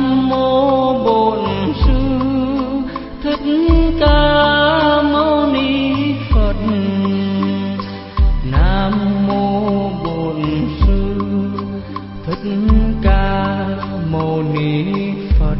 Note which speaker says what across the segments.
Speaker 1: Nam mô Bổn Sư Thích Ca Mâu Ni Phật. Nam mô Bổn Sư Thích Ca Mâu Ni Phật.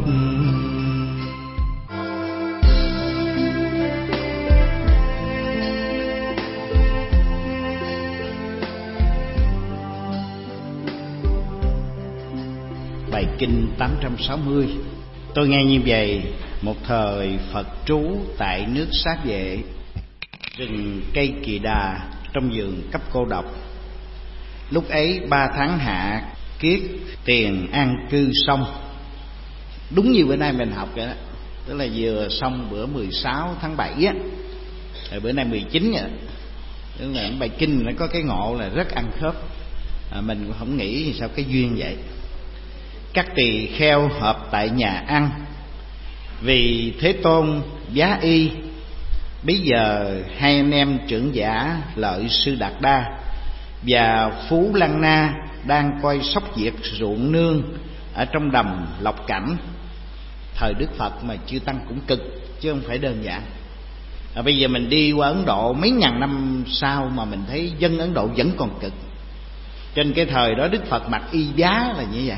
Speaker 2: Bài kinh 860. Tôi nghe như vậy: một thời Phật trú tại nước Sát Vệ, rừng cây Kỳ Đà, trong vườn cấp cô độc. Lúc ấy 3 tháng hạ kiết tiền an cư xong. Đúng như bữa nay mình học vậy đó, tức là vừa xong bữa 16 tháng 7 á, rồi bữa nay 19 vậy. Tức là bài kinh nó có cái ngộ là rất ăn khớp. Mình cũng không nghĩ sao cái duyên vậy. Các tỳ kheo họp tại nhà ăn, vì Thế Tôn giá y. Bây giờ hai anh em trưởng giả Lợi Sư Đạt Đa và Phú Lăng Na đang coi sóc diệt ruộng nương ở trong đầm Lộc Cảnh. Thời Đức Phật mà chư tăng cũng cực chứ không phải đơn giản. Bây giờ mình đi qua Ấn Độ mấy ngàn năm sau mà mình thấy dân Ấn Độ vẫn còn cực. Trên cái thời đó Đức Phật mặc y giá là như vậy,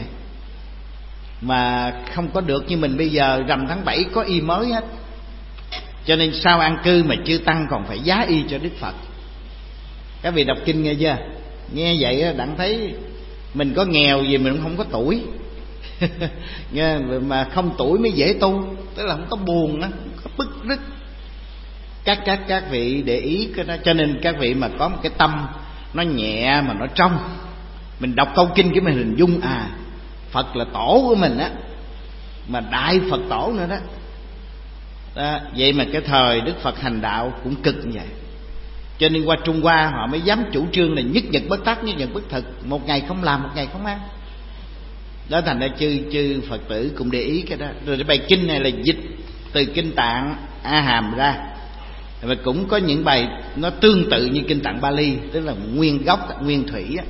Speaker 2: mà không có được như mình bây giờ rằm tháng 7 có y mới hết. Cho nên sau an cư mà chư tăng còn phải giá y cho Đức Phật. Các vị đọc kinh nghe chưa? Nghe vậy đặng thấy mình có nghèo gì mình cũng không có tuổi. Nghe mà không tuổi mới dễ tu, tức là không có buồn đó, không có bức rứt. Các vị để ý cái đó. Cho nên các vị mà có một cái tâm nó nhẹ mà nó trong, mình đọc câu kinh cái mình hình dung Phật là tổ của mình á, mà đại Phật tổ nữa đó. Vậy mà cái thời Đức Phật hành đạo cũng cực như vậy. Cho nên qua Trung Hoa họ mới dám chủ trương là nhất nhật bất tác, nhất nhật bất thực, một ngày không làm, một ngày không ăn. Đó thành ra chư Phật tử cũng để ý cái đó. Rồi cái bài kinh này là dịch từ kinh Tạng A Hàm ra, và cũng có những bài nó tương tự như kinh Tạng Bali, tức là nguyên gốc, nguyên thủy á.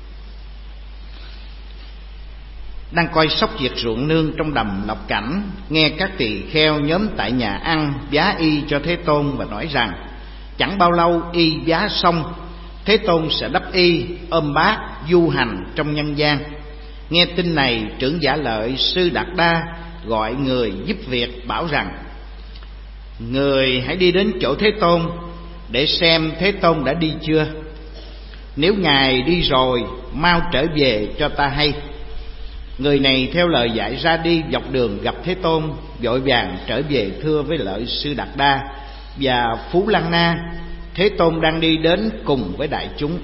Speaker 2: Đang coi sóc diệt ruộng nương trong đầm Lộc Cảnh, nghe các tỳ kheo nhóm tại nhà ăn giá y cho Thế Tôn và nói rằng chẳng bao lâu y giá xong, Thế Tôn sẽ đắp y, ôm bát du hành trong nhân gian. Nghe tin này, trưởng giả Lợi Sư Đạt Đa gọi người giúp việc, bảo rằng người hãy đi đến chỗ Thế Tôn để xem Thế Tôn đã đi chưa. Nếu Ngài đi rồi, mau trở về cho ta hay. Người này theo lời dạy ra đi, dọc đường gặp Thế Tôn, vội vàng trở về thưa với Lợi Sư Đạt Đa và Phú Lăng Na. Thế Tôn đang đi đến cùng với đại chúng.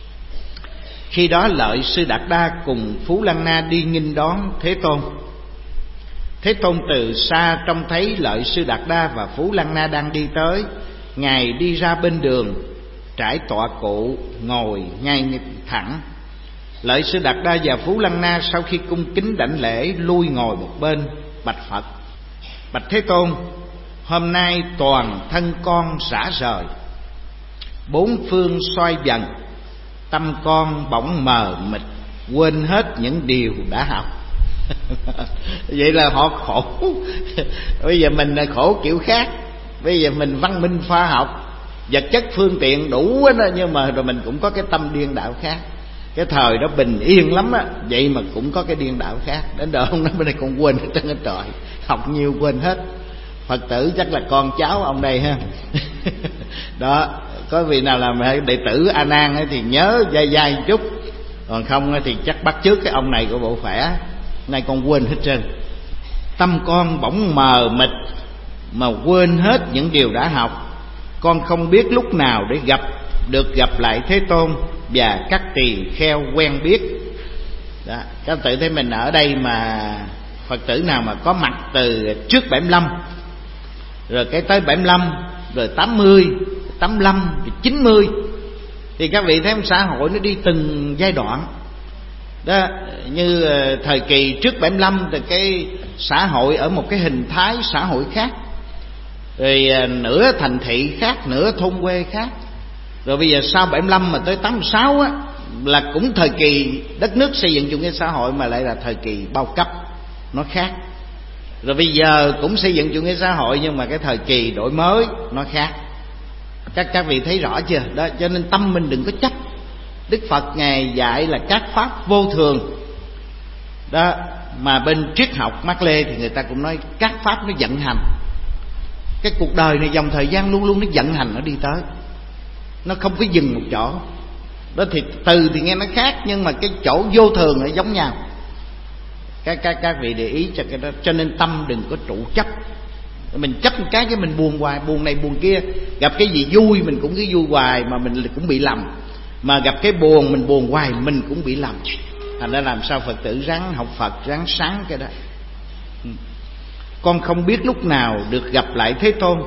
Speaker 2: Khi đó Lợi Sư Đạt Đa cùng Phú Lăng Na đi nghênh đón Thế Tôn. Thế Tôn từ xa trông thấy Lợi Sư Đạt Đa và Phú Lăng Na đang đi tới, Ngài đi ra bên đường, trải tọa cụ, ngồi ngay thẳng. Lợi Sư Đạt Đa và Phú Lăng Na sau khi cung kính đảnh lễ, lui ngồi một bên, bạch Phật: bạch Thế Tôn, hôm nay toàn thân con rã rời, bốn phương xoay vần, tâm con bỗng mờ mịt, quên hết những điều đã học. Vậy là họ khổ. Bây giờ mình là khổ kiểu khác. Bây giờ mình văn minh khoa học, vật chất phương tiện đủ đó, nhưng mà rồi mình cũng có cái tâm điên đạo khác. Cái thời đó bình yên lắm á, vậy mà cũng có cái điên đạo khác. Đến đời hôm nay bên này còn quên hết trơn hết trời, học nhiều quên hết. Phật tử chắc là con cháu ông đây ha. Đó, có vị nào làm đệ tử A Nan ấy thì nhớ dai dai một chút, còn không thì chắc bắt chước cái ông này của bộ khỏe. Nay con quên hết trơn. Tâm con bỗng mờ mịt mà quên hết những điều đã học. Con không biết lúc nào để gặp lại Thế Tôn và các tỳ kheo quen biết. Đó, các tự thấy mình ở đây mà Phật tử nào mà có mặt từ trước 75, rồi cái tới 75, rồi 80, 85, rồi 90, thì các vị thấy xã hội nó đi từng giai đoạn. Đó, như thời kỳ trước 75 thì cái xã hội ở một cái hình thái xã hội khác, rồi nửa thành thị khác, nửa thôn quê khác. Rồi bây giờ sau 75 mà tới 86 á, là cũng thời kỳ đất nước xây dựng chủ nghĩa xã hội, mà lại là thời kỳ bao cấp. nó khác. Rồi bây giờ cũng xây dựng chủ nghĩa xã hội, nhưng mà cái thời kỳ đổi mới nó khác. Các vị thấy rõ chưa? Đó, cho nên tâm mình đừng có chấp. Đức Phật Ngài dạy là các pháp vô thường. Đó, mà bên triết học Mác Lê thì người ta cũng nói các pháp nó vận hành. Cái cuộc đời này dòng thời gian luôn luôn nó vận hành, nó đi tới, nó không có dừng một chỗ. Đó thì từ thì nghe nó khác, nhưng mà cái chỗ vô thường nó giống nhau. Các vị để ý cho cái đó. Cho nên tâm đừng có trụ chấp. Mình chấp một cái mình buồn hoài, buồn này buồn kia. Gặp cái gì vui mình cũng cứ vui hoài, mà mình cũng bị lầm. Mà gặp cái buồn mình buồn hoài, mình cũng bị lầm. Thành ra làm sao Phật tử ráng học Phật, ráng sáng cái đó. Con không biết lúc nào được gặp lại Thế Tôn,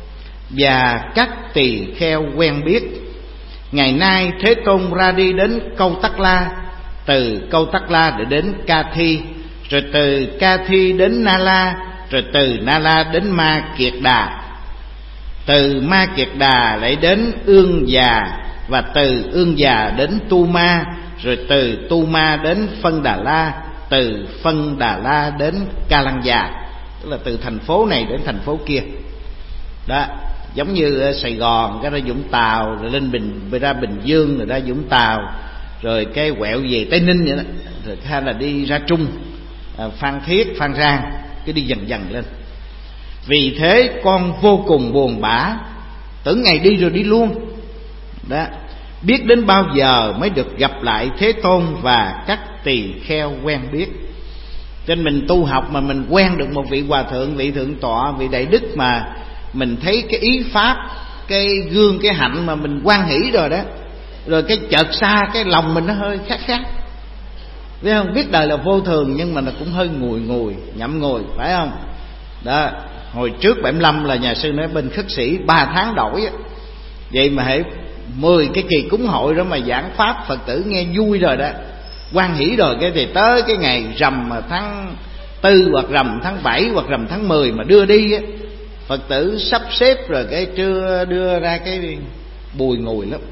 Speaker 2: và các tỳ kheo quen biết. Ngày nay Thế Tôn ra đi đến Câu Tắc La, từ Câu Tắc La để đến Ca Thi, rồi từ Ca Thi đến Na La, rồi từ Na La đến Ma Kiệt Đà, từ Ma Kiệt Đà lại đến Ương Già, và từ Ương Già đến Tu Ma, rồi từ Tu Ma đến Phân Đà La, từ Phân Đà La đến Ca Lăng Già. Tức là từ thành phố này đến thành phố kia. Đó, giống như Sài Gòn cái ra Vũng Tàu, rồi lên ra Bình Dương, rồi ra Vũng Tàu, rồi cái quẹo về Tây Ninh vậy đó, rồi hay là đi ra Trung, Phan Thiết, Phan Rang, cứ đi dần dần lên. Vì thế con vô cùng buồn bã, tưởng ngày đi rồi đi luôn. Đó, biết đến bao giờ mới được gặp lại Thế Tôn và các tỳ kheo quen biết. Cho nên mình tu học mà mình quen được một vị hòa thượng, vị thượng tọa, vị đại đức mà mình thấy cái ý pháp, cái gương, cái hạnh mà mình hoan hỷ rồi đó, rồi cái chợt xa cái lòng mình nó hơi khác. Biết không? Biết đời là vô thường, nhưng mà nó cũng hơi ngùi nhậm ngùi, phải không? Đó, hồi trước 75 là nhà sư nói bên khất sĩ 3 tháng đổi á. Vậy mà hãy 10 cái kỳ cúng hội đó mà giảng pháp Phật tử nghe vui rồi đó, hoan hỷ rồi, cái thì tới cái ngày rằm mà tháng 4 hoặc rằm tháng 7 hoặc rằm tháng 10 mà đưa đi á, Phật tử sắp xếp rồi cái trưa đưa ra cái bùi ngùi lắm.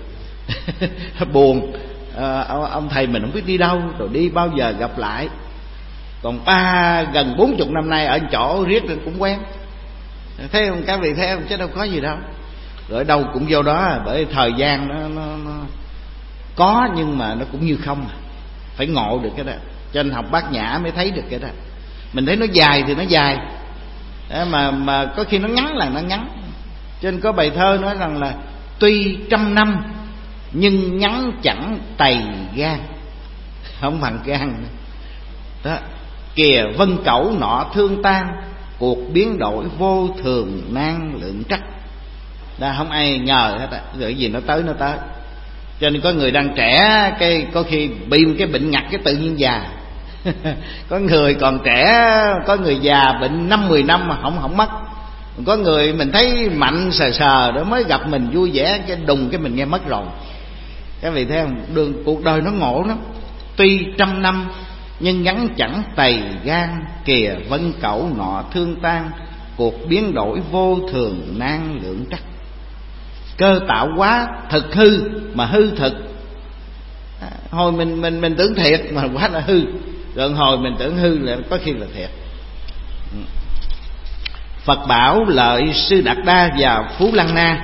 Speaker 2: Buồn. Ông thầy mình không biết đi đâu, rồi đi bao giờ gặp lại. Còn gần 40 năm nay ở chỗ riết nên cũng quen. Thấy không các vị, thấy không, chứ đâu có gì đâu. Rồi ở đâu cũng vô đó, bởi thời gian nó có, nhưng mà nó cũng như không. Phải ngộ được cái đó. Cho nên học Bát Nhã mới thấy được cái đó. Mình thấy nó dài thì nó dài, mà có khi nó ngắn là nó ngắn. Cho nên có bài thơ nói rằng là tuy 100 năm nhưng ngắn chẳng tày gan, không bằng gan đó. Kìa vân cẩu nọ thương tan, cuộc biến đổi vô thường nan lượng trắc. Đó, không ai ngờ hết á, rồi gì nó tới. Cho nên có người đang trẻ, cái có khi bị một cái bệnh ngặt cái tự nhiên già. Có người còn trẻ, có người già bệnh 5-10 năm mà không mất. Có người mình thấy mạnh sờ đó mới gặp mình vui vẻ, cái đùng cái mình nghe mất rồi. Các vị thấy không? Cuộc đời nó ngộ lắm. Tuy 100 năm nhưng ngắn chẳng tày gan, kìa vân cẩu nọ thương tan, cuộc biến đổi vô thường nan lượng trắc. Cơ tạo quá thực hư mà hư thực. Hồi mình tưởng thiệt mà quá là hư, rồi hồi mình tưởng hư là có khi là thiệt. Phật bảo lợi Sư Đạt Đa và Phú Lăng Na: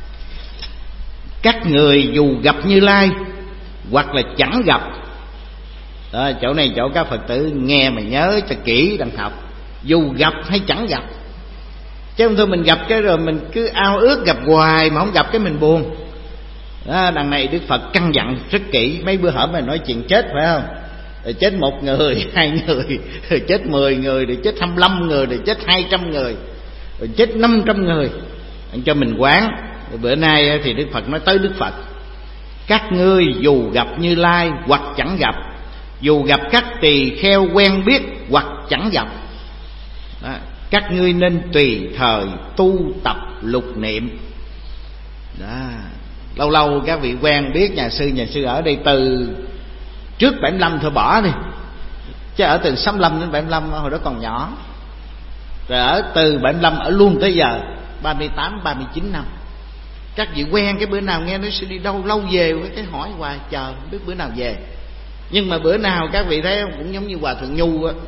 Speaker 2: các người dù gặp Như Lai hoặc là chẳng gặp. Đó, chỗ này chỗ các Phật tử nghe mà nhớ cho kỹ đằng học. Dù gặp hay chẳng gặp, chứ không thôi mình gặp cái rồi mình cứ ao ước gặp hoài mà không gặp cái mình buồn. Đó, đằng này Đức Phật căn dặn rất kỹ. Mấy bữa hổm mình nói chuyện chết phải không? Rồi chết 1 người, 2 người, rồi chết 10 người, rồi chết 25 người, rồi chết 200 người, rồi chết 500 người, cho mình quán. Rồi bữa nay thì Đức Phật nói tới Đức Phật: các ngươi dù gặp Như Lai hoặc chẳng gặp, dù gặp các tỳ kheo quen biết hoặc chẳng gặp. Đó, các ngươi nên tùy thời tu tập lục niệm. Đó, lâu lâu các vị quen biết nhà sư ở đây từ trước 75 thôi bỏ đi, chứ ở từ 65 đến 75 hồi đó còn nhỏ, rồi ở từ 75 ở luôn tới giờ 38-39 năm. Các vị quen, cái bữa nào nghe nói sẽ đi đâu lâu về, cái hỏi hoài chờ không biết bữa nào về. Nhưng mà bữa nào các vị thấy không, cũng giống như Hòa Thượng Nhu á,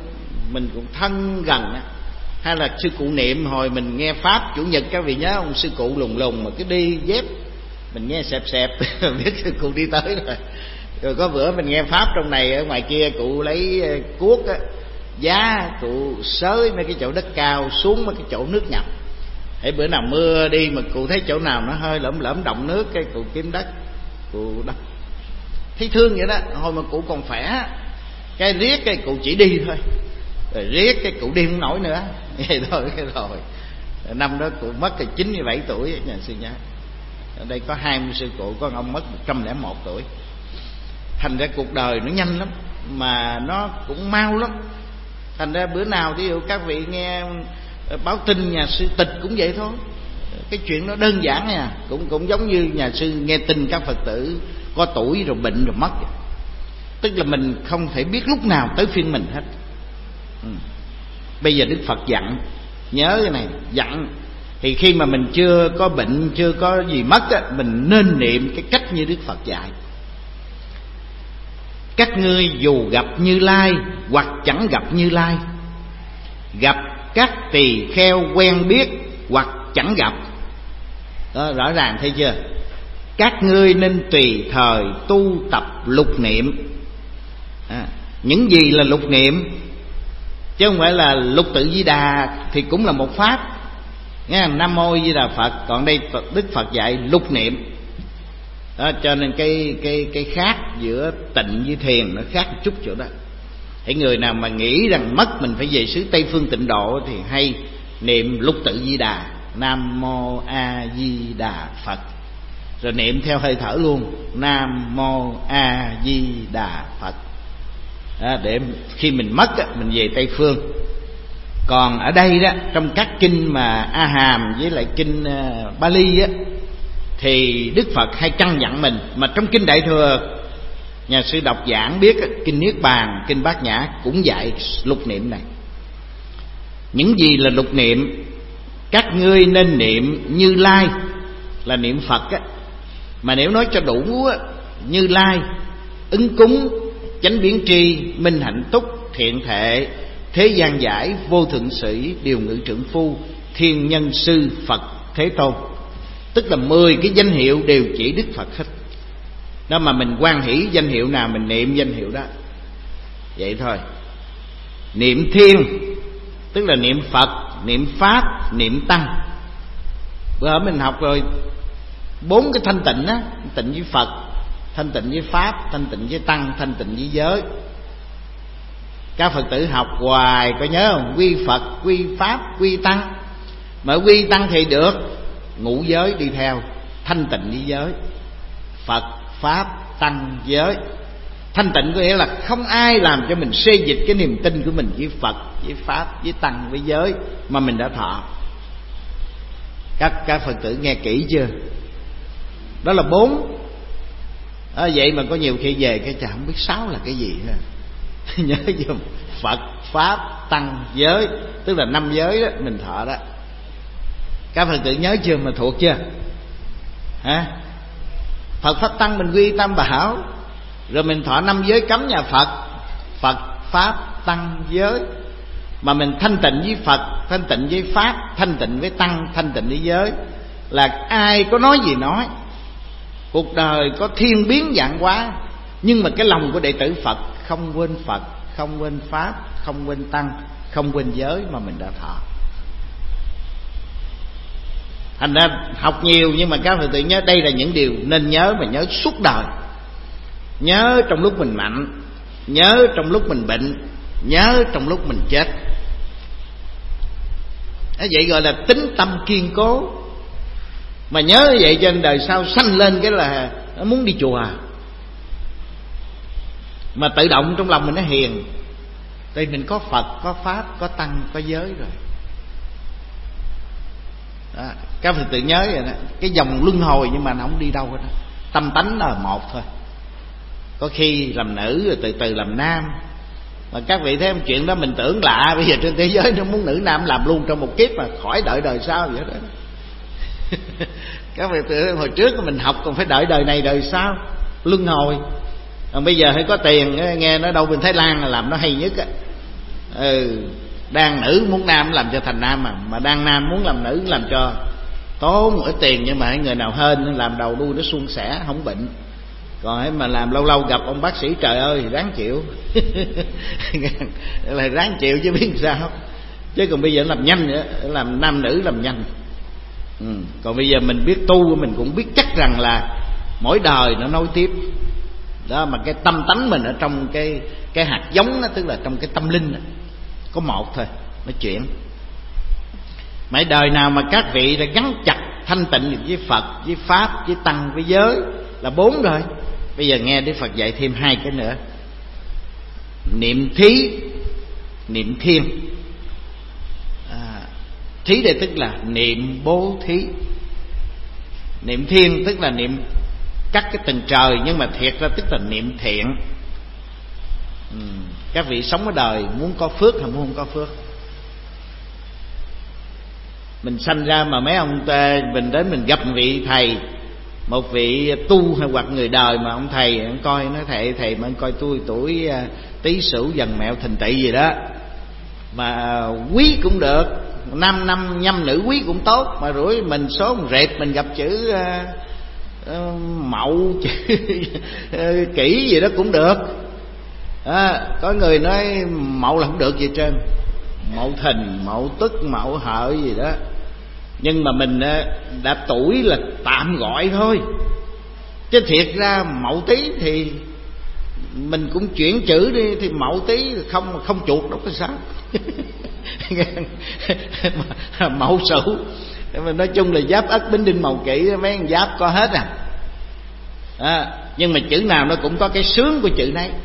Speaker 2: mình cũng thân gần á. Hay là sư cụ Niệm hồi mình nghe pháp chủ nhật, các vị nhớ ông sư cụ lùng lùng mà cứ đi dép, mình nghe xẹp xẹp biết sư cụ đi tới rồi. Rồi có bữa mình nghe pháp trong này, ở ngoài kia cụ lấy cuốc á, giá cụ xới mấy cái chỗ đất cao xuống mấy cái chỗ nước ngập. Hễ bữa nào mưa đi mà cụ thấy chỗ nào nó hơi lởm lởm động nước, cái cụ kiếm đất cụ đắp. Thấy thương vậy đó. Hồi mà cụ còn khỏe, cái riết cái cụ chỉ đi thôi, rồi riết cái cụ đi không nổi nữa. Vậy thôi cái rồi. Năm đó cụ mất thì 97 tuổi nhà sư nhớ. Ở đây có 20 sư cụ, có ông mất 101 tuổi. Thành ra cuộc đời nó nhanh lắm, mà nó cũng mau lắm. Thành ra bữa nào ví dụ các vị nghe báo tin nhà sư tịch cũng vậy thôi. Cái chuyện nó đơn giản nha. Cũng giống như nhà sư nghe tin các Phật tử có tuổi rồi bệnh rồi mất. Tức là mình không thể biết lúc nào tới phiên mình hết. Bây giờ Đức Phật dặn, nhớ cái này, dặn thì khi mà mình chưa có bệnh, chưa có gì mất á, mình nên niệm cái cách như Đức Phật dạy. Các ngươi dù gặp Như Lai hoặc chẳng gặp Như Lai, gặp các tỳ kheo quen biết hoặc chẳng gặp. Đó, rõ ràng thấy chưa? Các ngươi nên tùy thời tu tập lục niệm. Những gì là lục niệm? Chứ không phải là lục tự Di Đà thì cũng là một pháp. Nghe Nam Mô Di Đà Phật. Còn đây Đức Phật dạy lục niệm. Đó, cho nên cái khác giữa tịnh với thiền nó khác một chút chỗ đó. Thì người nào mà nghĩ rằng mất mình phải về xứ Tây Phương Tịnh Độ thì hay niệm lục tự Di Đà, Nam Mô A Di Đà Phật, rồi niệm theo hơi thở luôn, Nam Mô A Di Đà Phật. Đó, để khi mình mất mình về Tây Phương. Còn ở đây đó, trong các kinh mà A Hàm với lại kinh Bali á, thì Đức Phật hay căn dặn mình. Mà trong kinh Đại Thừa, nhà sư đọc giảng biết, kinh Niết Bàn, kinh Bát Nhã cũng dạy lục niệm này. Những gì là lục niệm? Các ngươi nên niệm Như Lai là niệm Phật á. Mà nếu nói cho đủ á, Như Lai, ứng cúng, chánh biến tri, minh hạnh túc, thiện thệ, thế gian giải, vô thượng sĩ, điều ngự trượng phu, thiên nhân sư, Phật Thế Tôn. Tức là 10 cái danh hiệu đều chỉ Đức Phật hết. Đó, mà mình hoan hỷ danh hiệu nào mình niệm danh hiệu đó. Vậy thôi. Niệm Thiên tức là niệm Phật, niệm Pháp, niệm Tăng. Bữa hôm mình học rồi 4 cái thanh tịnh á, thanh tịnh với Phật, thanh tịnh với Pháp, thanh tịnh với Tăng, thanh tịnh với giới. Các Phật tử học hoài có nhớ không? Quy Phật, quy Pháp, quy Tăng. Mà quy Tăng thì được, ngũ giới đi theo, thanh tịnh với giới, Phật, Pháp, Tăng, giới. Thanh tịnh có nghĩa là không ai làm cho mình xê dịch cái niềm tin của mình với Phật, với Pháp, với Tăng, với giới mà mình đã thọ. Các Phật tử nghe kỹ chưa? Đó là 4. Vậy mà có nhiều khi về cái chả không biết 6 là cái gì nữa. Nhớ giùm, Phật, Pháp, Tăng, giới, tức là 5 giới đó mình thọ đó. Các Phật tử nhớ chưa, mà thuộc chưa? Hả? Phật, Pháp, Tăng mình quy tam bảo, rồi mình thọ 5 giới cấm nhà Phật, Phật, Pháp, Tăng, giới. Mà mình thanh tịnh với Phật, thanh tịnh với Pháp, thanh tịnh với Tăng, thanh tịnh với giới. Là ai có nói gì nói, cuộc đời có thiên biến vạn hóa, nhưng mà cái lòng của đệ tử Phật không quên Phật, không quên Pháp, không quên Tăng, không quên giới mà mình đã thọ. Thành ra học nhiều, nhưng mà các Phật tử nhớ đây là những điều nên nhớ, mà nhớ suốt đời. Nhớ trong lúc mình mạnh, nhớ trong lúc mình bệnh, nhớ trong lúc mình chết. Vậy gọi là tín tâm kiên cố. Mà nhớ như vậy cho nên đời sau sanh lên cái là nó muốn đi chùa, mà tự động trong lòng mình nó hiền. Tại mình có Phật, có Pháp, có Tăng, có giới rồi đó. Các Phật tử nhớ vậy đó. Cái dòng luân hồi nhưng mà nó không đi đâu hết đó. Tâm tánh là một thôi. Có khi làm nữ rồi từ từ làm nam. Mà các vị thấy chuyện đó mình tưởng lạ. Bây giờ trên thế giới nó muốn nữ nam làm luôn trong một kiếp mà khỏi đợi đời sau vậy đó. Các vị tưởng hồi trước mình học còn phải đợi đời này đời sau, luân hồi. Còn bây giờ phải có tiền, nghe nói đâu bên Thái Lan là làm nó hay nhất á. Đang nữ muốn nam làm cho thành nam, mà đang nam muốn làm nữ làm cho tốn ở tiền. Nhưng mà người nào hên làm đầu đuôi nó suôn sẻ, không bệnh. Còn mà làm lâu lâu gặp ông bác sĩ trời ơi thì ráng chịu. Là ráng chịu chứ biết sao. Chứ còn bây giờ làm nhanh nữa, làm nam nữ làm nhanh. Còn bây giờ mình biết tu, mình cũng biết chắc rằng là mỗi đời nó nối tiếp. Đó, mà cái tâm tánh mình ở trong cái hạt giống đó, tức là trong cái tâm linh đó, có một thôi, nó chuyển. Mấy đời nào mà các vị đã gắn chặt thanh tịnh với Phật, với Pháp, với Tăng, với giới là 4 rồi. Bây giờ nghe Đức Phật dạy thêm 2 cái nữa. Niệm thí, niệm thiên. Thí đây tức là niệm bố thí. Niệm thiên tức là niệm các cái tầng trời, nhưng mà thiệt ra tức là niệm thiện. Các vị sống ở đời muốn có phước hay muốn không có phước? Mình sanh ra mà mấy ông mình đến mình gặp một vị thầy, một vị tu hay hoặc người đời mà ông thầy ông coi nói thầy mà ông coi tôi tuổi Tý Sửu Dần Mẹo Thìn Tỵ gì đó mà quý cũng được, nam nhâm nữ quý cũng tốt, mà rủi mình số một rệt mình gặp chữ Mậu chữ Kỷ gì đó cũng được. Có người nói Mậu là không được gì trơn, Mậu Thìn, Mậu Tức, Mậu Hợi gì đó. Nhưng mà mình đã tuổi là tạm gọi thôi, chứ thiệt ra Mậu Tý thì mình cũng chuyển chữ đi, thì Mậu Tý không chuột đâu có sao. Mậu Sửu, nói chung là Giáp Ất Bính Đinh Mậu Kỷ, mấy con giáp có hết nhưng mà chữ nào nó cũng có cái sướng của chữ này.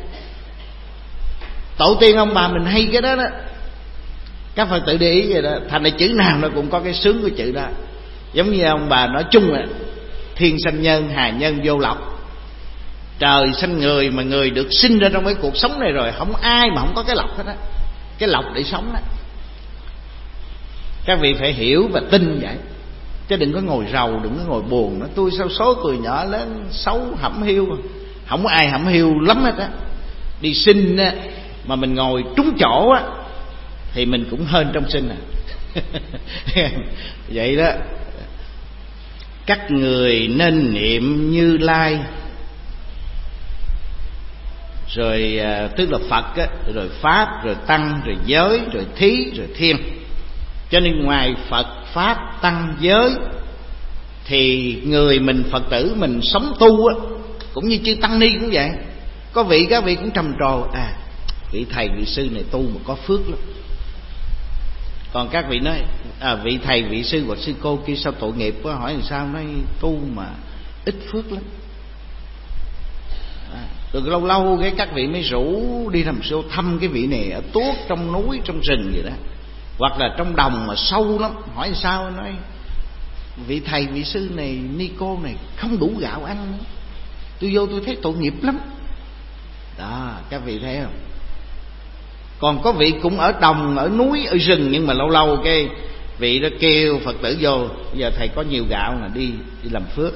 Speaker 2: Tổ tiên ông bà mình hay cái đó đó, các Phật tử để ý vậy đó. Thành ra chữ nào nó cũng có cái sướng của chữ đó. Giống như ông bà nói chung là thiên sanh nhân, hà nhân vô lộc. Trời sanh người, mà người được sinh ra trong cái cuộc sống này rồi, không ai mà không có cái lộc hết á, cái lộc để sống đó. Các vị phải hiểu và tin vậy, chứ đừng có ngồi rầu, đừng có ngồi buồn. Nói tôi sao số tuổi nhỏ lớn xấu hẩm hiu, không có ai hẩm hiu lắm hết á. Đi sinh á, mà mình ngồi trúng chỗ á thì mình cũng hên trong sinh vậy đó. Các người nên niệm Như Lai, rồi tức là Phật á, rồi Pháp, rồi Tăng, rồi giới, rồi thí, rồi thiên. Cho nên ngoài Phật, Pháp, Tăng, giới thì người mình Phật tử mình sống tu á, cũng như chư Tăng Ni cũng vậy. Có vị các vị cũng trầm trồ, vị thầy vị sư này tu mà có phước lắm. Còn các vị nói vị thầy vị sư hoặc sư cô kia sao tội nghiệp quá, hỏi làm sao, nói tu mà ít phước lắm. Rồi lâu lâu cái các vị mới rủ đi làm siêu thăm cái vị này ở tuốt trong núi trong rừng vậy đó, hoặc là trong đồng mà sâu lắm. Hỏi làm sao, nói vị thầy vị sư này ni cô này không đủ gạo ăn nữa, tôi vô tôi thấy tội nghiệp lắm đó. Các vị thấy không? Còn có vị cũng ở đồng, ở núi, ở rừng, nhưng mà lâu lâu cái vị đó kêu Phật tử vô, giờ thầy có nhiều gạo là đi làm phước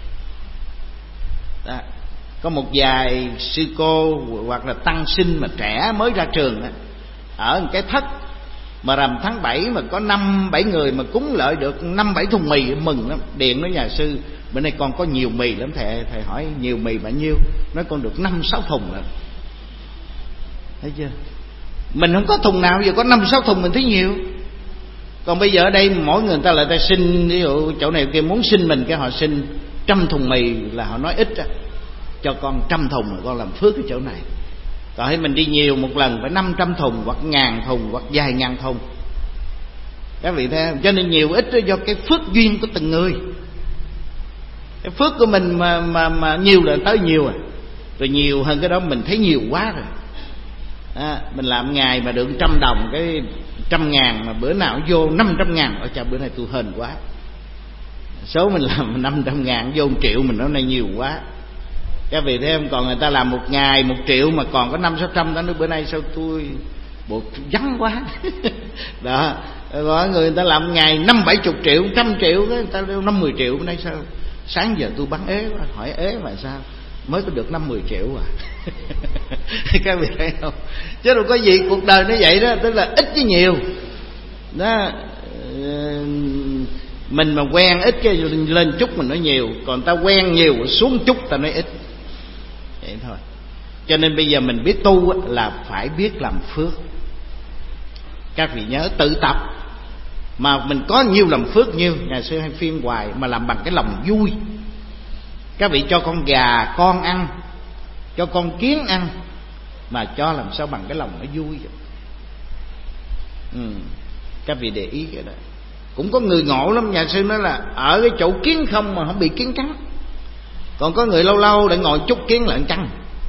Speaker 2: đó. Có một vài sư cô hoặc là tăng sinh mà trẻ mới ra trường đó, ở một cái thất mà rằm tháng 7 mà có 5-7 người mà cúng lợi được 5-7 thùng mì, mừng lắm. Điện nói nhà sư bữa nay con có nhiều mì lắm thầy hỏi nhiều mì bao nhiêu, nói con được 5-6 thùng rồi. Thấy chưa? Mình không có thùng nào, giờ có 5-6 thùng mình thấy nhiều. Còn bây giờ ở đây mỗi người ta lại ta xin, ví dụ chỗ này kia muốn xin mình, cái họ xin 100 thùng mì là họ nói ít á, cho con 100 thùng là con làm phước cái chỗ này. Còn hay mình đi nhiều một lần phải 500 thùng hoặc 1000 thùng hoặc vài ngàn thùng. Các vị thấy không? Cho nên nhiều ít do cái phước duyên của từng người. Cái phước của mình mà nhiều là tới nhiều rồi nhiều hơn cái đó mình thấy nhiều quá rồi. Mình làm ngày mà được 100 đồng, cái 100.000 mà bữa nào vô 500.000, ở chà bữa nay tôi hên quá. Số mình làm 500.000 vô 1 triệu mình nói này nhiều quá. Các vị thấy không? Còn người ta làm một ngày 1 triệu mà còn có 500-600 đó, nói bữa nay sao tôi bộ vắng quá. Đó, rồi người ta làm ngày 50-70 triệu, 100 triệu, người ta 50-10 triệu, bữa nay sao sáng giờ tôi bán ế quá. Hỏi ế mà sao? mới có được 5-10 triệu à. Các vị thấy không? Chứ đâu có gì, cuộc đời nó vậy đó, tức là ít với nhiều đó. Mình mà quen ít cái lên chút mình nói nhiều, còn ta quen nhiều xuống chút ta nói ít, vậy thôi. Cho nên bây giờ mình biết tu là phải biết làm phước. Các vị nhớ tự tập mà mình có nhiều làm phước nhiêu. Nhà sư hay phiên hoài mà làm bằng cái lòng vui. Các vị cho con gà con ăn, cho con kiến ăn, mà cho làm sao bằng cái lòng nó vui. Các vị để ý cái đó. Cũng có người ngộ lắm. Nhà sư nói là ở cái chỗ kiến không mà không bị kiến cắn. Còn có người lâu lâu để ngồi chút kiến là cắn.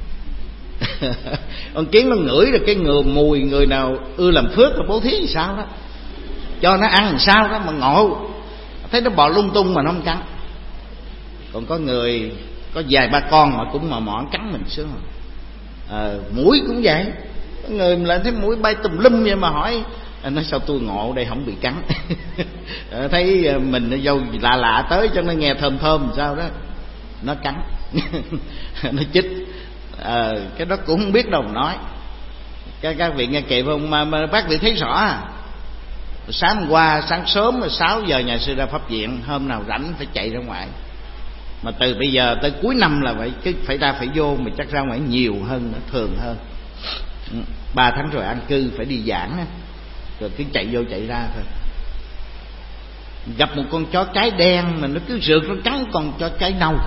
Speaker 2: Con kiến nó ngửi được cái mùi người nào ưa làm phước là bố thí thì sao đó, cho nó ăn làm sao đó mà ngộ. Thấy nó bò lung tung mà nó không cắn. Còn có người có vài ba con mà cũng mò cắn mình sướng rồi. Muỗi cũng vậy. Có người lại thấy muỗi bay tùm lum vậy mà hỏi, nói sao tôi ngộ đây không bị cắn. Thấy mình nó dâu lạ tới cho nó nghe thơm thơm sao đó, nó cắn. Nó chích. Cái đó cũng không biết đâu mà nói. Các vị nghe kịp không? Mà bác vị thấy rõ à. Sáng qua sáng sớm 6 giờ nhà sư ra pháp viện, hôm nào rảnh phải chạy ra ngoài. Mà từ bây giờ tới cuối năm là phải ra phải vô, mà chắc ra ngoài nhiều hơn nữa, thường hơn. 3 tháng rồi an cư phải đi giảng, rồi cứ chạy vô chạy ra thôi. Gặp một con chó cái đen mà nó cứ rượt nó cắn con chó cái nâu.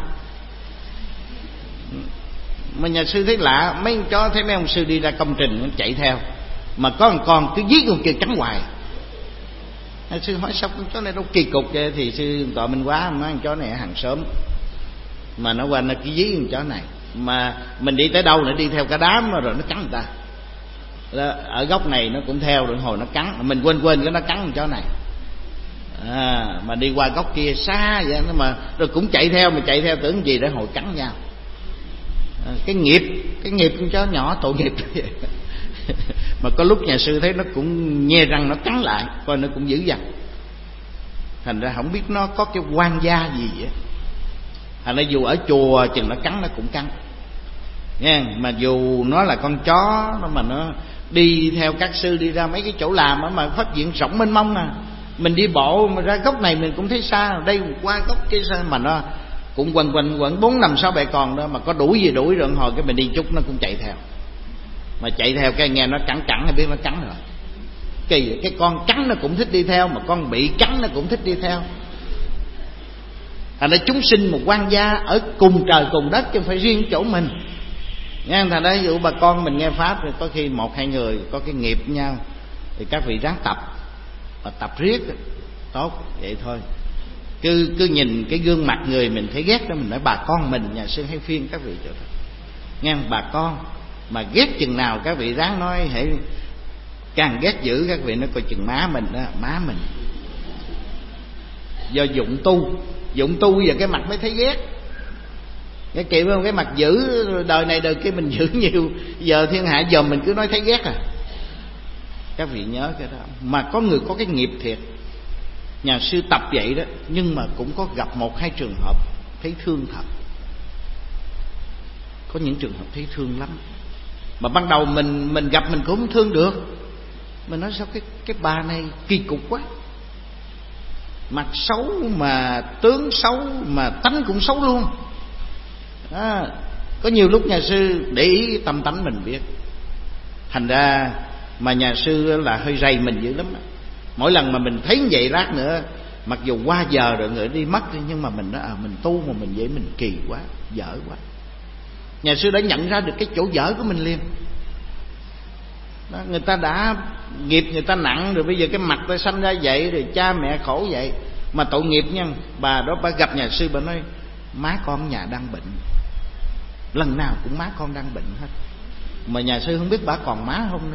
Speaker 2: Mà nhà sư thấy lạ, mấy con chó thấy mấy ông sư đi ra công trình nó chạy theo, mà có một con cứ giết con kia cắn hoài. Nhà sư hỏi sao con chó này đâu kỳ cục vậy? Thì sư tọa Minh Quá nói con chó này hàng xóm mà nó qua nó cứ giết con chó này, mà mình đi tới đâu nó đi theo cả đám rồi nó cắn người ta. Ở góc này nó cũng theo, rồi hồi nó cắn, mình quên cái nó cắn con chó này. Mà đi qua góc kia xa vậy mà rồi cũng chạy theo, mà chạy theo tưởng gì để hồi cắn nhau. Cái nghiệp con chó nhỏ tội nghiệp. Mà có lúc nhà sư thấy nó cũng nhe răng nó cắn lại, coi nó cũng dữ dằn. Thành ra không biết nó có cái quan gia gì vậy. Thành ra dù ở chùa chừng nó cắn nó cũng cắn nha. Mà dù nó là con chó mà nó đi theo các sư đi ra mấy cái chỗ làm ở mà phát hiện rộng mênh mông nè, mình đi bộ mà ra góc này mình cũng thấy xa, đây qua góc kia xa, mà nó cũng quần 4-5-6 bè con đó, mà có đuổi gì đuổi rồi hồi cái mình đi chút nó cũng chạy theo. Mà chạy theo cái nghe nó cắn thì biết nó cắn rồi. Cái con cắn nó cũng thích đi theo, mà con bị cắn nó cũng thích đi theo. Thành ra chúng sinh một quan gia ở cùng trời cùng đất, chứ không phải riêng chỗ mình nha. Thành ra ví dụ bà con mình nghe pháp thì có khi 1-2 người có cái nghiệp với nhau, thì các vị ráng tập, và tập riết tốt vậy thôi. Cứ nhìn cái gương mặt người mình thấy ghét đó, mình nói bà con mình. Nhà sư hay phiên các vị cho thôi nghe, bà con mà ghét chừng nào các vị ráng nói, hãy càng ghét dữ các vị nói coi chừng má mình đó, má mình do dụng tu giờ cái mặt mới thấy ghét. Cái kiểu không, cái mặt dữ đời này đời kia mình dữ nhiều, giờ thiên hạ giờ mình cứ nói thấy ghét à. Các vị nhớ cái đó. Mà có người có cái nghiệp thiệt, nhà sư tập vậy đó, nhưng mà cũng có gặp 1-2 trường hợp thấy thương thật. Có những trường hợp thấy thương lắm, mà ban đầu mình gặp mình cũng không thương được. Mình nói sao cái bà này kỳ cục quá, mặt xấu mà tướng xấu mà tánh cũng xấu luôn. Có nhiều lúc nhà sư để ý tâm tánh mình biết. Thành ra mà nhà sư là hơi rầy mình dữ lắm. Mỗi lần mà mình thấy như vậy lát nữa, mặc dù qua giờ rồi người đi mất đi, nhưng mà mình nói mình tu mà mình vậy mình kỳ quá, dở quá. Nhà sư đã nhận ra được cái chỗ dở của mình liền đó. Người ta đã nghiệp người ta nặng rồi, bây giờ cái mặt ta sanh ra vậy, rồi cha mẹ khổ vậy mà tội nghiệp nha. Bà đó bà gặp nhà sư, bà nói má con nhà đang bệnh, lần nào cũng má con đang bệnh hết. Mà nhà sư không biết bà còn má không nữa.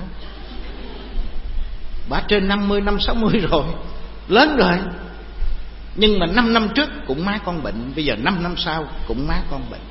Speaker 2: Bà trên 50 năm 60 rồi, lớn rồi, nhưng mà 5 năm trước cũng má con bệnh, bây giờ 5 năm sau cũng má con bệnh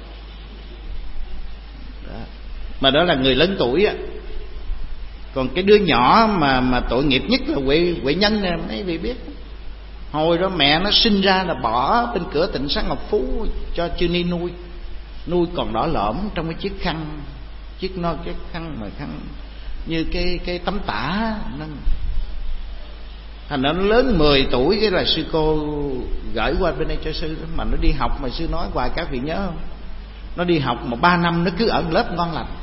Speaker 2: đó. Mà đó là người lớn tuổi á. Còn cái đứa nhỏ mà tội nghiệp nhất là Huệ Nhân nè, mấy vị biết. Hồi đó mẹ nó sinh ra là bỏ bên cửa Tịnh Xá Ngọc Phú cho Chư Ni nuôi. nuôi còn đỏ lõm trong cái chiếc khăn, cái khăn mà khăn như cái tấm tả nó. Thành ra nó lớn 10 tuổi cái là sư cô gửi qua bên đây cho sư đó. Mà nó đi học mà sư nói hoài các vị nhớ không, nó đi học mà 3 năm nó cứ ở lớp ngon lành,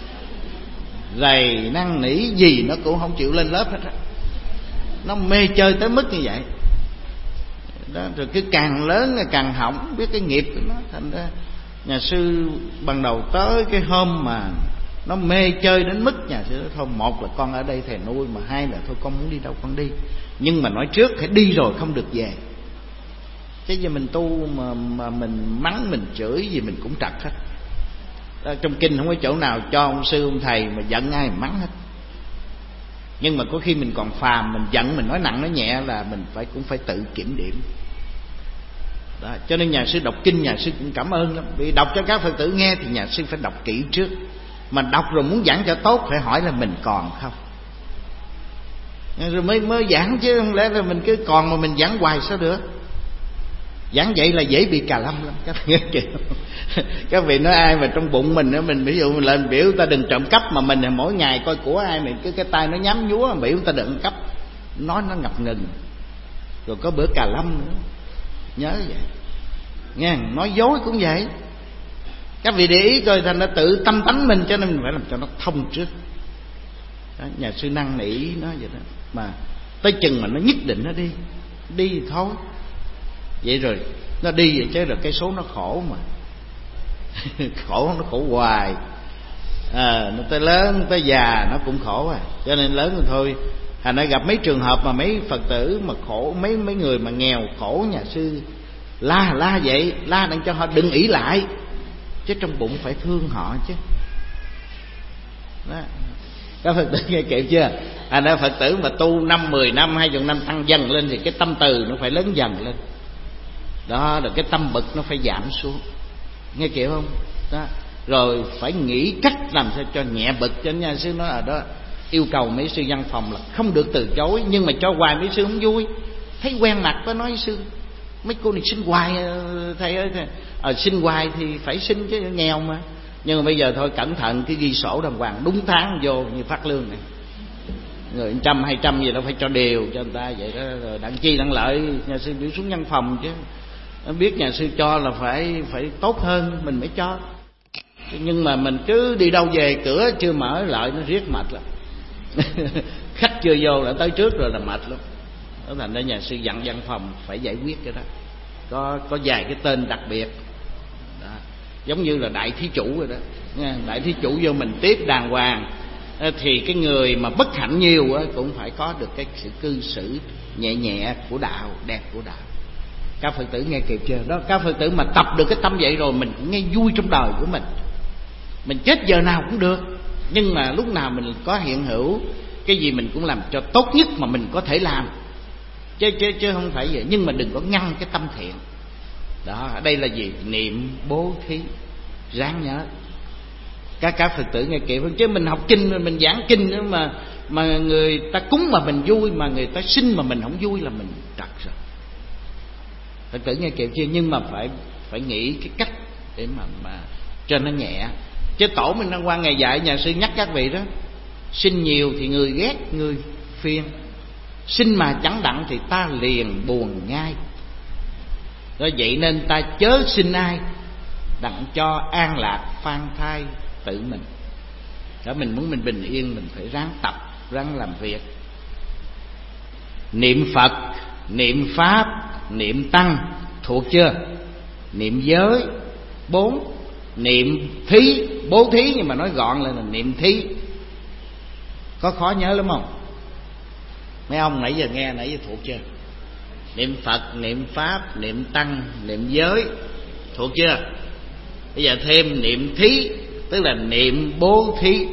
Speaker 2: rầy năn nỉ gì nó cũng không chịu lên lớp hết á. Nó mê chơi tới mức như vậy đó. Rồi cứ càng lớn càng hỏng, biết cái nghiệp của nó. Thành ra nhà sư ban đầu tới cái hôm mà nó mê chơi đến mức nhà sư nói thôi, một là con ở đây thầy nuôi, mà hai là thôi con muốn đi đâu con đi, nhưng mà nói trước phải đi rồi không được về. Chứ giờ mình tu mà mình mắng mình chửi gì mình cũng trật hết đó. Trong kinh không có chỗ nào cho ông sư ông thầy mà giận ai mà mắng hết. Nhưng mà có khi mình còn phàm, mình giận mình nói nặng nói nhẹ là mình cũng phải tự kiểm điểm đó. Cho nên nhà sư đọc kinh nhà sư cũng cảm ơn lắm, vì đọc cho các Phật tử nghe thì nhà sư phải đọc kỹ trước. Mà đọc rồi muốn giảng cho tốt phải hỏi là mình còn không, rồi mới giảng, chứ không lẽ là mình cứ còn mà mình giảng hoài sao được. Giảng vậy là dễ bị cà lâm lắm các vị nghe. Các vị nói ai mà trong bụng mình ví dụ mình lên biểu ta đừng trộm cắp, mà mình mỗi ngày coi của ai mình cứ cái tay nó nhắm nhúa biểu ta đừng cắp, nói nó ngập ngừng. Rồi có bữa cà lâm nữa, nhớ vậy nghe. Nói dối cũng vậy. Các vị để ý coi, thành nó tự tâm tánh mình, cho nên mình phải làm cho nó thông trước đó. Nhà sư năn nỉ nó vậy đó, mà tới chừng mà nó nhất định nó đi thì thôi. Vậy rồi nó đi vậy chứ rồi cái số nó khổ mà. Khổ nó khổ hoài. Nó tới lớn tới già nó cũng khổ à. Cho nên lớn rồi thôi. Thành ra gặp mấy trường hợp mà mấy Phật tử mà khổ, mấy người mà nghèo khổ, nhà sư la vậy, la để cho họ đừng ỷ lại, chứ trong bụng phải thương họ chứ đó. Các Phật tử nghe kịp chưa? Thành ra Phật tử mà tu 5, 10 năm, 20 năm tăng dần lên thì cái tâm từ nó phải lớn dần lên đó. Rồi cái tâm bực nó phải giảm xuống, nghe kịp không đó. Rồi phải nghĩ cách làm sao cho nhẹ bực. Cho nhà sư nói ở đó yêu cầu mấy sư văn phòng là không được từ chối, nhưng mà cho hoài mấy sư không vui. Thấy quen mặt có nói sư mấy cô này xin hoài thầy ơi, xin hoài thì phải xin chứ, nghèo mà. Nhưng mà bây giờ thôi cẩn thận, cái ghi sổ đàng hoàng đúng tháng vô như phát lương này, người 100, 200 gì đó phải cho đều cho người ta vậy đó. Rồi đặng chi đặng lợi nhà sư biểu xuống văn phòng chứ, biết nhà sư cho là phải tốt hơn mình mới cho. Nhưng mà mình cứ đi đâu về cửa chưa mở lợi nó riết mệt lắm. Khách chưa vô đã tới trước rồi là mệt lắm đó. Thành ra nhà sư dặn văn phòng phải giải quyết cái đó. Có vài cái tên đặc biệt đó. Giống như là đại thí chủ rồi đó nha. Đại thí chủ vô mình tiếp đàng hoàng thì cái người mà bất hạnh nhiều cũng phải có được cái sự cư xử nhẹ nhẹ của đạo, đẹp của đạo. Các Phật tử nghe kịp chưa đó? Các Phật tử mà tập được cái tâm vậy rồi mình cũng nghe vui trong đời của mình. Mình chết giờ nào cũng được, nhưng mà lúc nào mình có hiện hữu cái gì mình cũng làm cho tốt nhất mà mình có thể làm, chứ không phải vậy. Nhưng mà đừng có ngăn cái tâm thiện đó. Ở đây là gì? Niệm bố thí, ráng nhớ. Các Phật tử nghe kịp hơn. Chứ mình học kinh, mình giảng kinh nữa mà người ta cúng mà mình vui, mà người ta xin mà mình không vui là mình trật rồi. Phật tử nghe kịp chưa? Nhưng mà phải nghĩ cái cách để mà cho nó nhẹ. Chứ tổ mình đang qua ngày dạy nhà sư nhắc các vị đó, xin nhiều thì người ghét người phiền, xin mà chẳng đặng thì ta liền buồn ngay. Đó, vậy nên ta chớ xin ai, đặng cho an lạc phan thai tự mình. Đó, mình muốn mình bình yên mình phải ráng tập, ráng làm việc. Niệm Phật, niệm Pháp, niệm Tăng, thuộc chưa? Niệm giới 4, niệm thí, bố thí, nhưng mà nói gọn là niệm thí. Có khó nhớ lắm không? Mấy ông nãy giờ nghe nãy giờ thuộc chưa? Niệm Phật, niệm Pháp, niệm Tăng, niệm giới, thuộc chưa? Bây giờ thêm niệm thí, tức là niệm bố thí.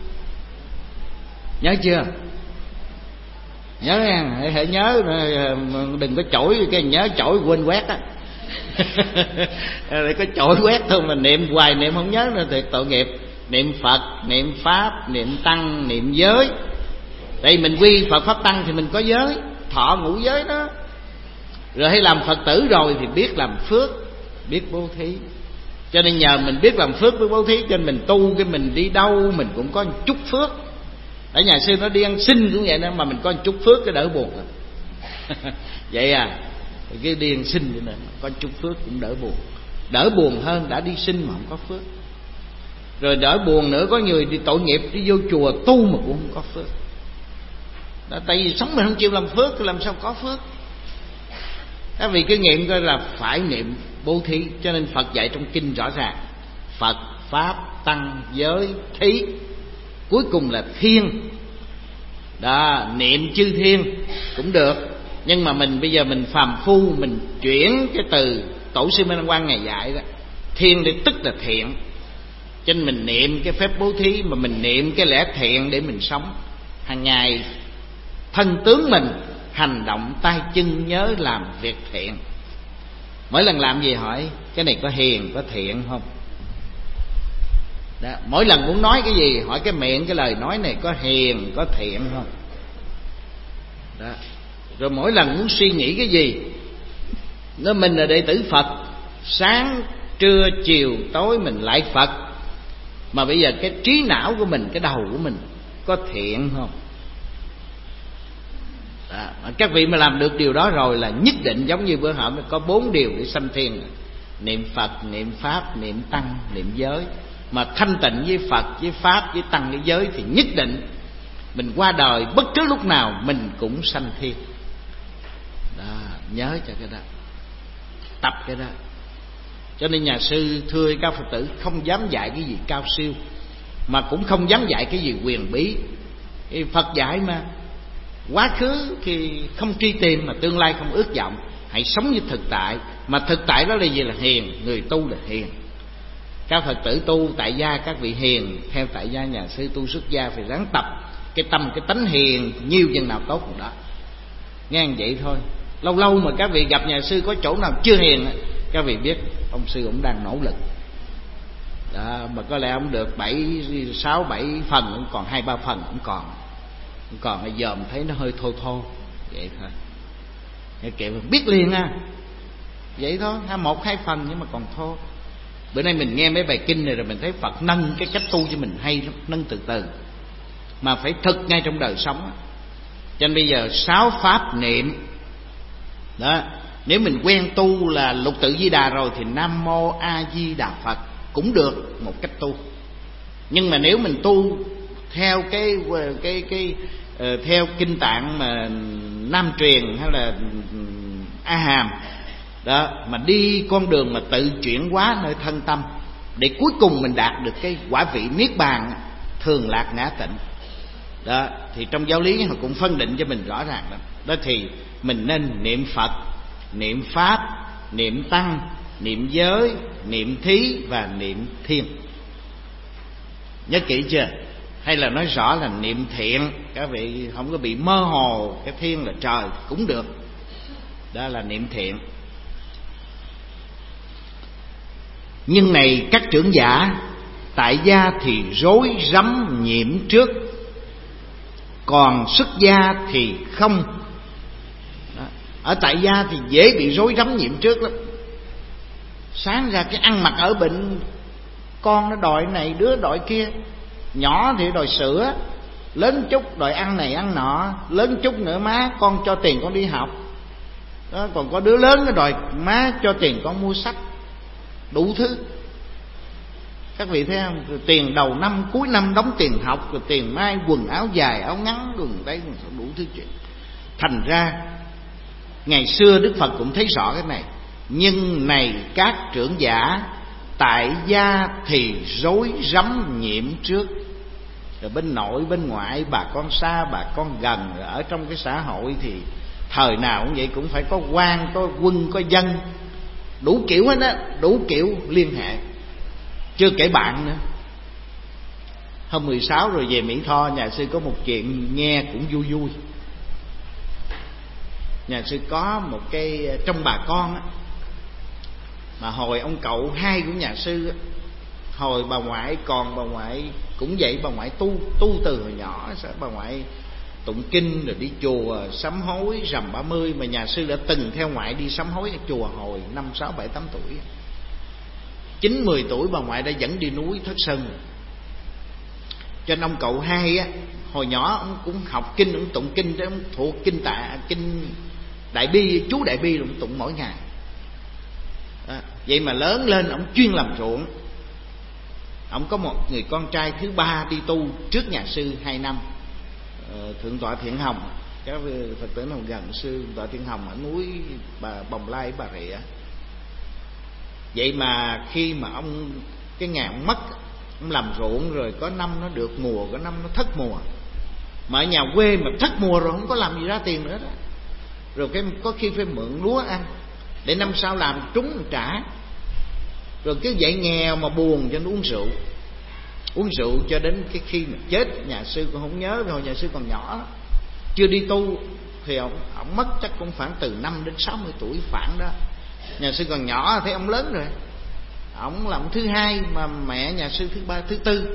Speaker 2: Nhớ chưa? Nhớ nha, hãy nhớ, đừng có chổi cái nhớ chổi quên quét á. Để có chổi quét thôi mà niệm hoài niệm không nhớ nữa thì tội nghiệp. Niệm Phật, niệm Pháp, niệm Tăng, niệm giới. Đây mình quy Phật Pháp Tăng thì mình có giới, thọ ngũ giới đó. Rồi hay làm Phật tử rồi thì biết làm phước, biết bố thí. Cho nên nhờ mình biết làm phước với bố thí, cho nên mình tu, cái mình đi đâu mình cũng có một chút phước. Ở nhà sư nó đi ăn xin cũng vậy đó, mà mình có một chút phước cái đỡ buồn. Vậy à, cái đi ăn xin vậy nè, có chút phước cũng đỡ buồn. Đỡ buồn hơn đã đi xin mà không có phước. Rồi đỡ buồn nữa, có người đi tội nghiệp đi vô chùa tu mà cũng không có phước đó. Tại vì sống mình không chịu làm phước thì làm sao có phước. Các vị cứ nghiệm coi là phải niệm bố thí. Cho nên Phật dạy trong kinh rõ ràng: Phật, Pháp, Tăng, Giới, Thí, cuối cùng là Thiên đó. Niệm chư thiên cũng được, nhưng mà mình bây giờ mình phàm phu, mình chuyển cái từ Tổ sư Minh Quang ngày dạy đó, thiên để tức là thiện. Cho nên mình niệm cái phép bố thí, mà mình niệm cái lẽ thiện để mình sống hàng ngày. Thân tướng mình hành động tay chân nhớ làm việc thiện. Mỗi lần làm gì hỏi cái này có hiền có thiện không đó. Mỗi lần muốn nói cái gì hỏi cái miệng, cái lời nói này có hiền có thiện không đó. Rồi mỗi lần muốn suy nghĩ cái gì, nói mình là đệ tử Phật, sáng trưa chiều tối mình lại Phật, mà bây giờ cái trí não của mình, cái đầu của mình có thiện không đó. Các vị mà làm được điều đó rồi là nhất định giống như bữa hổm có 4 điều để sanh thiên: niệm Phật, niệm Pháp, niệm Tăng, niệm giới. Mà thanh tịnh với Phật, với Pháp, với Tăng, với giới thì nhất định mình qua đời bất cứ lúc nào mình cũng sanh thiên đó. Nhớ cho cái đó, tập cái đó. Cho nên nhà sư thưa các Phật tử không dám dạy cái gì cao siêu, mà cũng không dám dạy cái gì quyền bí. Phật dạy mà, quá khứ thì không truy tìm, mà tương lai không ước vọng. Hãy sống như thực tại. Mà thực tại đó là gì? Là hiền. Người tu là hiền. Các Phật tử tu tại gia, các vị hiền theo tại gia. Nhà sư tu xuất gia phải ráng tập cái tâm, cái tánh hiền nhiều chừng nào tốt rồi đó. Nghe vậy thôi. Lâu lâu mà các vị gặp nhà sư có chỗ nào chưa hiền, các vị biết ông sư cũng đang nỗ lực đó. Mà có lẽ ông được 6-7 phần, cũng còn 2-3 phần cũng còn bây giờ mình thấy nó hơi thô vậy thôi. Nghe kiểu biết liền vậy thôi, 1-2 phần nhưng mà còn thô. Bữa nay mình nghe mấy bài kinh này rồi mình thấy Phật nâng cái cách tu cho mình hay lắm, nâng từ từ mà phải thực ngay trong đời sống. Cho nên bây giờ 6 pháp niệm đó, nếu mình quen tu là Lục Tự Di Đà rồi thì Nam Mô A Di Đà Phật cũng được một cách tu. Nhưng mà nếu mình tu theo theo kinh tạng mà Nam truyền hay là A Hàm đó, mà đi con đường mà tự chuyển hóa nơi thân tâm để cuối cùng mình đạt được cái quả vị niết bàn thường lạc ngã tịnh đó, thì trong giáo lý họ cũng phân định cho mình rõ ràng đó. Đó thì mình nên niệm Phật, niệm Pháp, niệm Tăng, niệm giới, niệm thí và niệm thiên. Nhớ kỹ chưa? Hay là nói rõ là niệm thiện, các vị không có bị mơ hồ. Cái thiên là trời cũng được, đó là niệm thiện. Nhưng này các trưởng giả, tại gia thì rối rắm nhiễm trước, còn xuất gia thì không đó. Ở tại gia thì dễ bị rối rắm nhiễm trước lắm. Sáng ra cái ăn mặc ở bệnh, con nó đòi này, đứa đòi kia. Nhỏ thì đòi sữa, lớn chút đòi ăn này ăn nọ, lớn chút nữa má con cho tiền con đi học đó. Còn có đứa lớn nó đòi má cho tiền con mua sách, đủ thứ. Các vị thấy không? Tiền đầu năm cuối năm đóng tiền học, rồi tiền mai quần áo dài áo ngắn, quần đấy đủ thứ chuyện. Thành ra ngày xưa Đức Phật cũng thấy rõ cái này. Nhưng này các trưởng giả, tại gia thì rối rắm nhiễm trước. Rồi bên nội bên ngoại, bà con xa bà con gần, rồi ở trong cái xã hội thì thời nào cũng vậy, cũng phải có quan, có quân, có dân, đủ kiểu hết á, đủ kiểu liên hệ. Chưa kể bạn nữa. Hôm 16 rồi về Mỹ Tho, nhà sư có một chuyện nghe cũng vui vui. Nhà sư có một cái trong bà con á, mà hồi ông cậu hai của nhà sư á, hồi bà ngoại còn, bà ngoại cũng vậy, bà ngoại tu từ hồi nhỏ. Bà ngoại tụng kinh rồi đi chùa sám hối rằm 30. Mà nhà sư đã từng theo ngoại đi sám hối ở chùa hồi 5, 6, 7, 8 tuổi. 9-10 tuổi bà ngoại đã dẫn đi núi Thất Sơn. Cho nên ông cậu hai á, hồi nhỏ ông cũng học kinh, ông tụng kinh, ông thuộc kinh Đại Bi, chú Đại Bi ông tụng mỗi ngày. Vậy mà lớn lên ông chuyên làm ruộng. Ông có một người con trai thứ ba đi tu trước nhà sư 2 năm, Thượng tọa Thiện Hồng. Các Phật tử nào gần sư Tọa Thiện Hồng ở núi Bồng Lai, Bà Rịa. Vậy mà khi mà cái ngày ông mất, ông làm ruộng rồi có năm nó được mùa, có năm nó thất mùa. Mà ở nhà quê mà thất mùa rồi không có làm gì ra tiền nữa đó. Rồi có khi phải mượn lúa ăn để năm sau làm trúng trả. Rồi cứ vậy nghèo mà buồn cho nó uống rượu cho đến cái khi mà chết. Nhà sư còn không nhớ, hồi nhà sư còn nhỏ chưa đi tu thì ông mất chắc cũng khoảng từ 5 đến 60 tuổi khoảng đó. Nhà sư còn nhỏ thấy ông lớn rồi. Ông là ông thứ hai mà mẹ nhà sư thứ ba, thứ tư.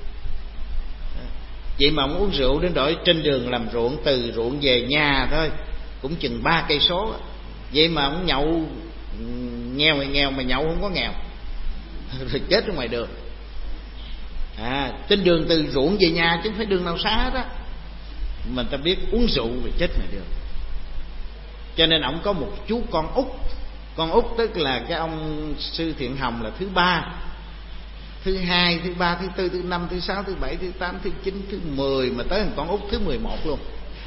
Speaker 2: Vậy mà ông uống rượu đến đổi trên đường làm ruộng, từ ruộng về nhà thôi cũng chừng 3 cây số. Vậy mà ông nhậu, nghèo thì nghèo mà nhậu không có nghèo rồi chết ở ngoài đường. Trên đường từ ruộng về nhà chứ không phải đường nào xa hết á. Mình ta biết uống rượu rồi chết ngoài đường. Cho nên ông có một chú con út. Con út tức là cái ông sư Thiện Hồng là thứ ba, thứ hai, thứ ba, thứ tư, thứ năm, thứ sáu, thứ bảy, thứ tám, thứ chín, thứ 10, mà tới con út thứ 11 luôn.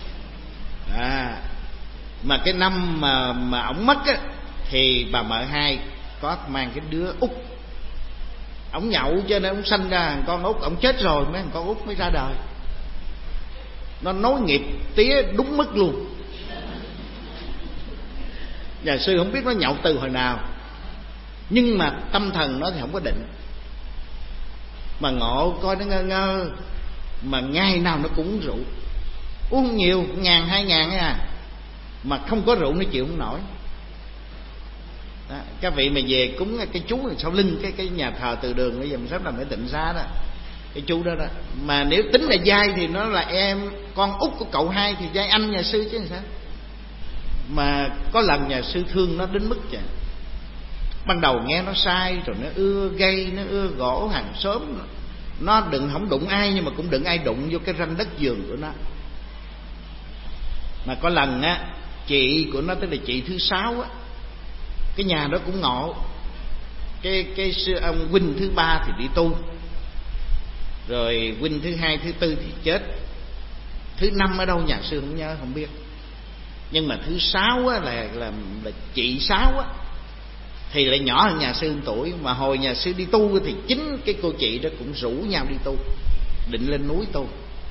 Speaker 2: Mà cái năm mà ổng mất á, thì bà mợ hai có mang cái đứa út. Ổng nhậu cho nên ổng sanh ra con út. Ổng chết rồi mấy con út mới ra đời. Nó nối nghiệp tía đúng mức luôn. Nhà sư không biết nó nhậu từ hồi nào, nhưng mà tâm thần nó thì không có định. Mà ngộ coi nó ngơ ngơ, mà ngày nào nó cũng uống rượu. Uống nhiều, 1.000-2.000 ấy mà không có rượu nó chịu không nổi. Các vị mà về cúng cái chú này sau lưng cái nhà thờ Từ Đường bây giờ mình sắp làm cái tịnh xá đó, cái chú đó đó. Mà nếu tính là giai thì nó là em con út của cậu hai, thì giai anh nhà sư chứ làm sao. Mà có lần nhà sư thương nó đến mức vậy. Ban đầu nghe nó sai, rồi nó ưa gây, nó ưa gỗ hàng xóm. Nó không đụng ai, nhưng mà cũng đừng ai đụng vô cái ranh đất vườn của nó. Mà có lần á, chị của nó tức là chị thứ 6 á, cái nhà đó cũng ngộ. Cái ông huynh thứ 3 thì đi tu, rồi huynh thứ 2, thứ 4 thì chết. Thứ 5 ở đâu nhà sư không nhớ, không biết. Nhưng mà thứ 6 á, là chị 6 á, thì lại nhỏ hơn nhà sư 1 tuổi. Mà hồi nhà sư đi tu thì chính cái cô chị đó cũng rủ nhau đi tu, định lên núi tu.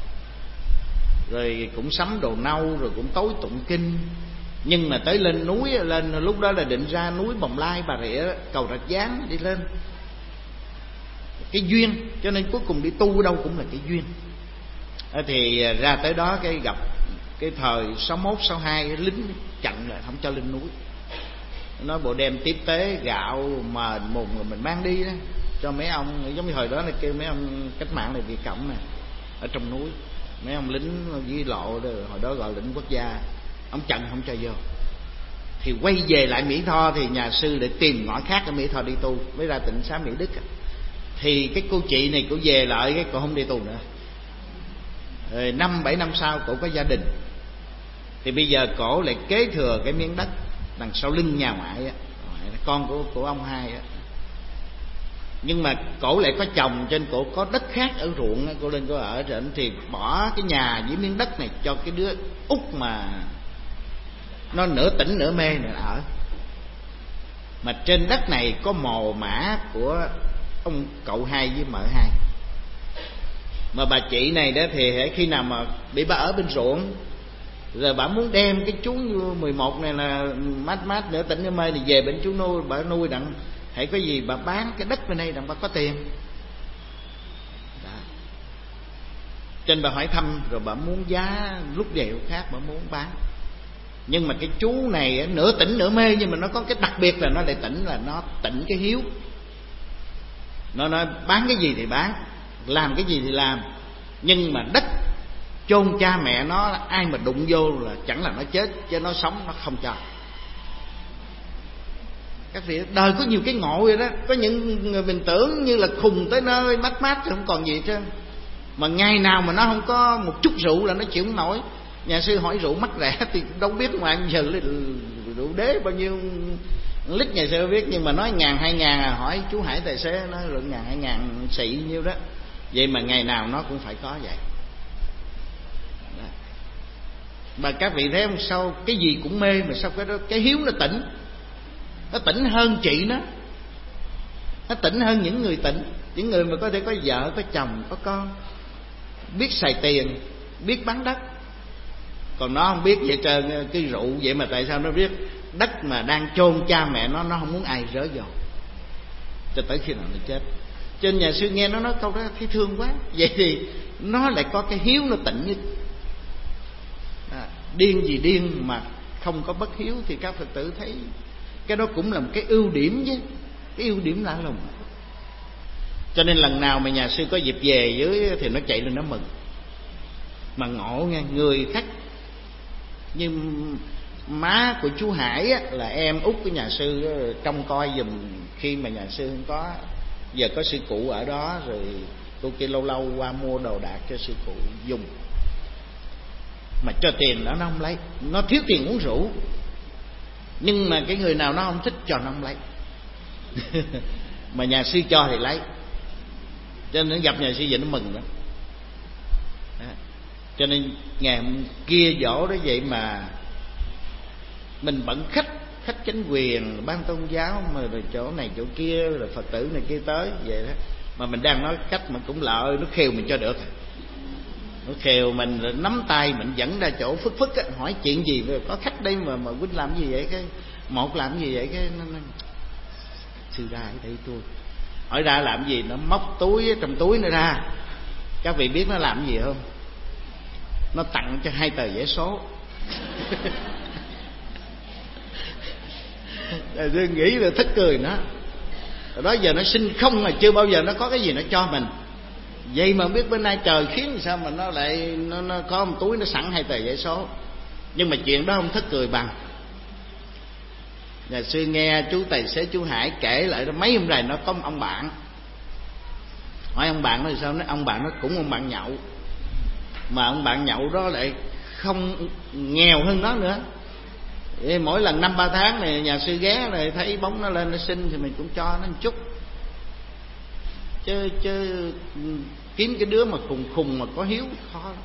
Speaker 2: Rồi cũng sắm đồ nâu, rồi cũng tối tụng kinh. Nhưng mà tới lên núi, lên lúc đó là định ra núi Bồng Lai, Bà Rịa, cầu Rạch Giáng đi lên. Cái duyên, cho nên cuối cùng đi tu ở đâu cũng là cái duyên. Thì ra tới đó cái gặp cái thời 61, 62 lính chặn lại không cho lên núi. Nói bộ đem tiếp tế gạo mền mùng rồi mình mang đi đó, cho mấy ông. Giống như hồi đó là kêu mấy ông cách mạng này Việt Cộng nè, ở trong núi mấy ông lính với lộ đó, hồi đó gọi lính quốc gia, ông chặn không cho vô. Thì quay về lại Mỹ Tho thì nhà sư để tìm ngõ khác ở Mỹ Tho đi tu, mới ra tịnh xá Mỹ Đức. Thì cái cô chị này cổ về lại, cái cổ không đi tu nữa. Rồi 5-7 năm sau cổ có gia đình, thì bây giờ cổ lại kế thừa cái miếng đất đằng sau lưng nhà ngoại á, con của ông hai á. Nhưng mà cổ lại có chồng, cho nên cổ có đất khác ở ruộng á, cổ lên cổ ở trển. Thì bỏ cái nhà với miếng đất này cho cái đứa út mà nó nửa tỉnh nửa mê này ở. Mà trên đất này có mồ mả của ông cậu hai với mợ hai. Mà bà chị này đó thì khi nào mà bị bà ở bên ruộng, rồi bà muốn đem cái chú 11 này là mát nửa tỉnh nửa mê thì về bên chú nuôi, bà nuôi đặng hãy có gì bà bán cái đất bên đây đặng bà có tiền đó. Trên bà hỏi thăm rồi bà muốn giá lúc này lúc khác bà muốn bán. Nhưng mà cái chú này nửa tỉnh nửa mê, nhưng mà nó có cái đặc biệt là nó lại tỉnh, là nó tỉnh cái hiếu. Nó nói bán cái gì thì bán, làm cái gì thì làm, nhưng mà đất chôn cha mẹ nó, ai mà đụng vô là chẳng là nó chết, chứ nó sống nó không cho. Các vị, đời có nhiều cái ngộ vậy đó. Có những người mình tưởng như là khùng tới nơi mát mát thì không còn gì hết trơn, mà ngày nào mà nó không có một chút rượu là nó chịu không nổi. Nhà sư hỏi rượu mắc rẻ thì đâu biết, mà giờ rượu đế bao nhiêu lít nhà sư biết, nhưng mà nói 1.000-2.000 hỏi chú Hải tài xế nói lượng 1.000-2.000 xị nhiêu đó. Vậy mà ngày nào nó cũng phải có vậy. Mà các vị thấy không, sao cái gì cũng mê mà sao cái hiếu nó tỉnh hơn chị nó tỉnh hơn những người tỉnh, những người mà có thể có vợ, có chồng, có con, biết xài tiền, biết bán đất. Còn nó không biết vậy trơn, cái rượu vậy mà tại sao nó biết đất mà đang chôn cha mẹ nó không muốn ai rớ vào cho tới khi nào nó chết. Trên nhà sư nghe nó nói câu đó thấy thương quá. Vậy thì nó lại có cái hiếu nó tỉnh nhất. Điên gì điên mà không có bất hiếu, thì các Phật tử thấy cái đó cũng là một cái ưu điểm chứ, cái ưu điểm lạ lùng. Cho nên lần nào mà nhà sư có dịp về dưới thì nó chạy lên nó mừng. Mà ngộ nghe, người khách như má của chú Hải á, là em út của nhà sư, trông coi giùm khi mà nhà sư không có. Giờ có sư cụ ở đó rồi, cô kia lâu lâu qua mua đồ đạc cho sư cụ dùng. Mà cho tiền nó không lấy, nó thiếu tiền uống rượu, nhưng mà cái người nào nó không thích cho nó không lấy. Mà nhà sư cho thì lấy, cho nên gặp nhà sư vậy nó mừng lắm. Cho nên ngày hôm kia dỗ đó vậy mà mình bận khách chánh quyền, ban tôn giáo, mà rồi chỗ này chỗ kia, rồi Phật tử này kia tới vậy đó. Mà mình đang nói cách mà cũng lợi, nó khều mình cho được. Nó khều mình nắm tay mình dẫn ra chỗ phức phức á, hỏi chuyện gì, có khách đây mà Quýnh làm gì vậy, cái một làm gì vậy, cái nó sư ra ở đây tôi hỏi ra làm gì, nó móc túi trong túi nó ra. Các vị biết nó làm gì không? Nó tặng cho 2 tờ vé số. Tôi nghĩ là thích cười nó. Rồi đó giờ nó xin không mà chưa bao giờ nó có cái gì nó cho mình. Vậy mà biết bên nay trời khiến sao mà nó lại nó có một túi nó sẵn 2 tờ vé số. Nhưng mà chuyện đó không thất cười bằng. Nhà sư nghe chú tài xế chú Hải kể lại đó, mấy hôm rồi nó có một ông bạn. Hỏi ông bạn nó thì sao? Nói ông bạn nó cũng ông bạn nhậu, mà ông bạn nhậu đó lại không nghèo hơn nó nữa. Vậy mỗi lần 5-3 tháng này nhà sư ghé này thấy bóng nó lên nó xin thì mình cũng cho nó một chút. Chứ kiếm cái đứa mà khùng mà có hiếu khó lắm.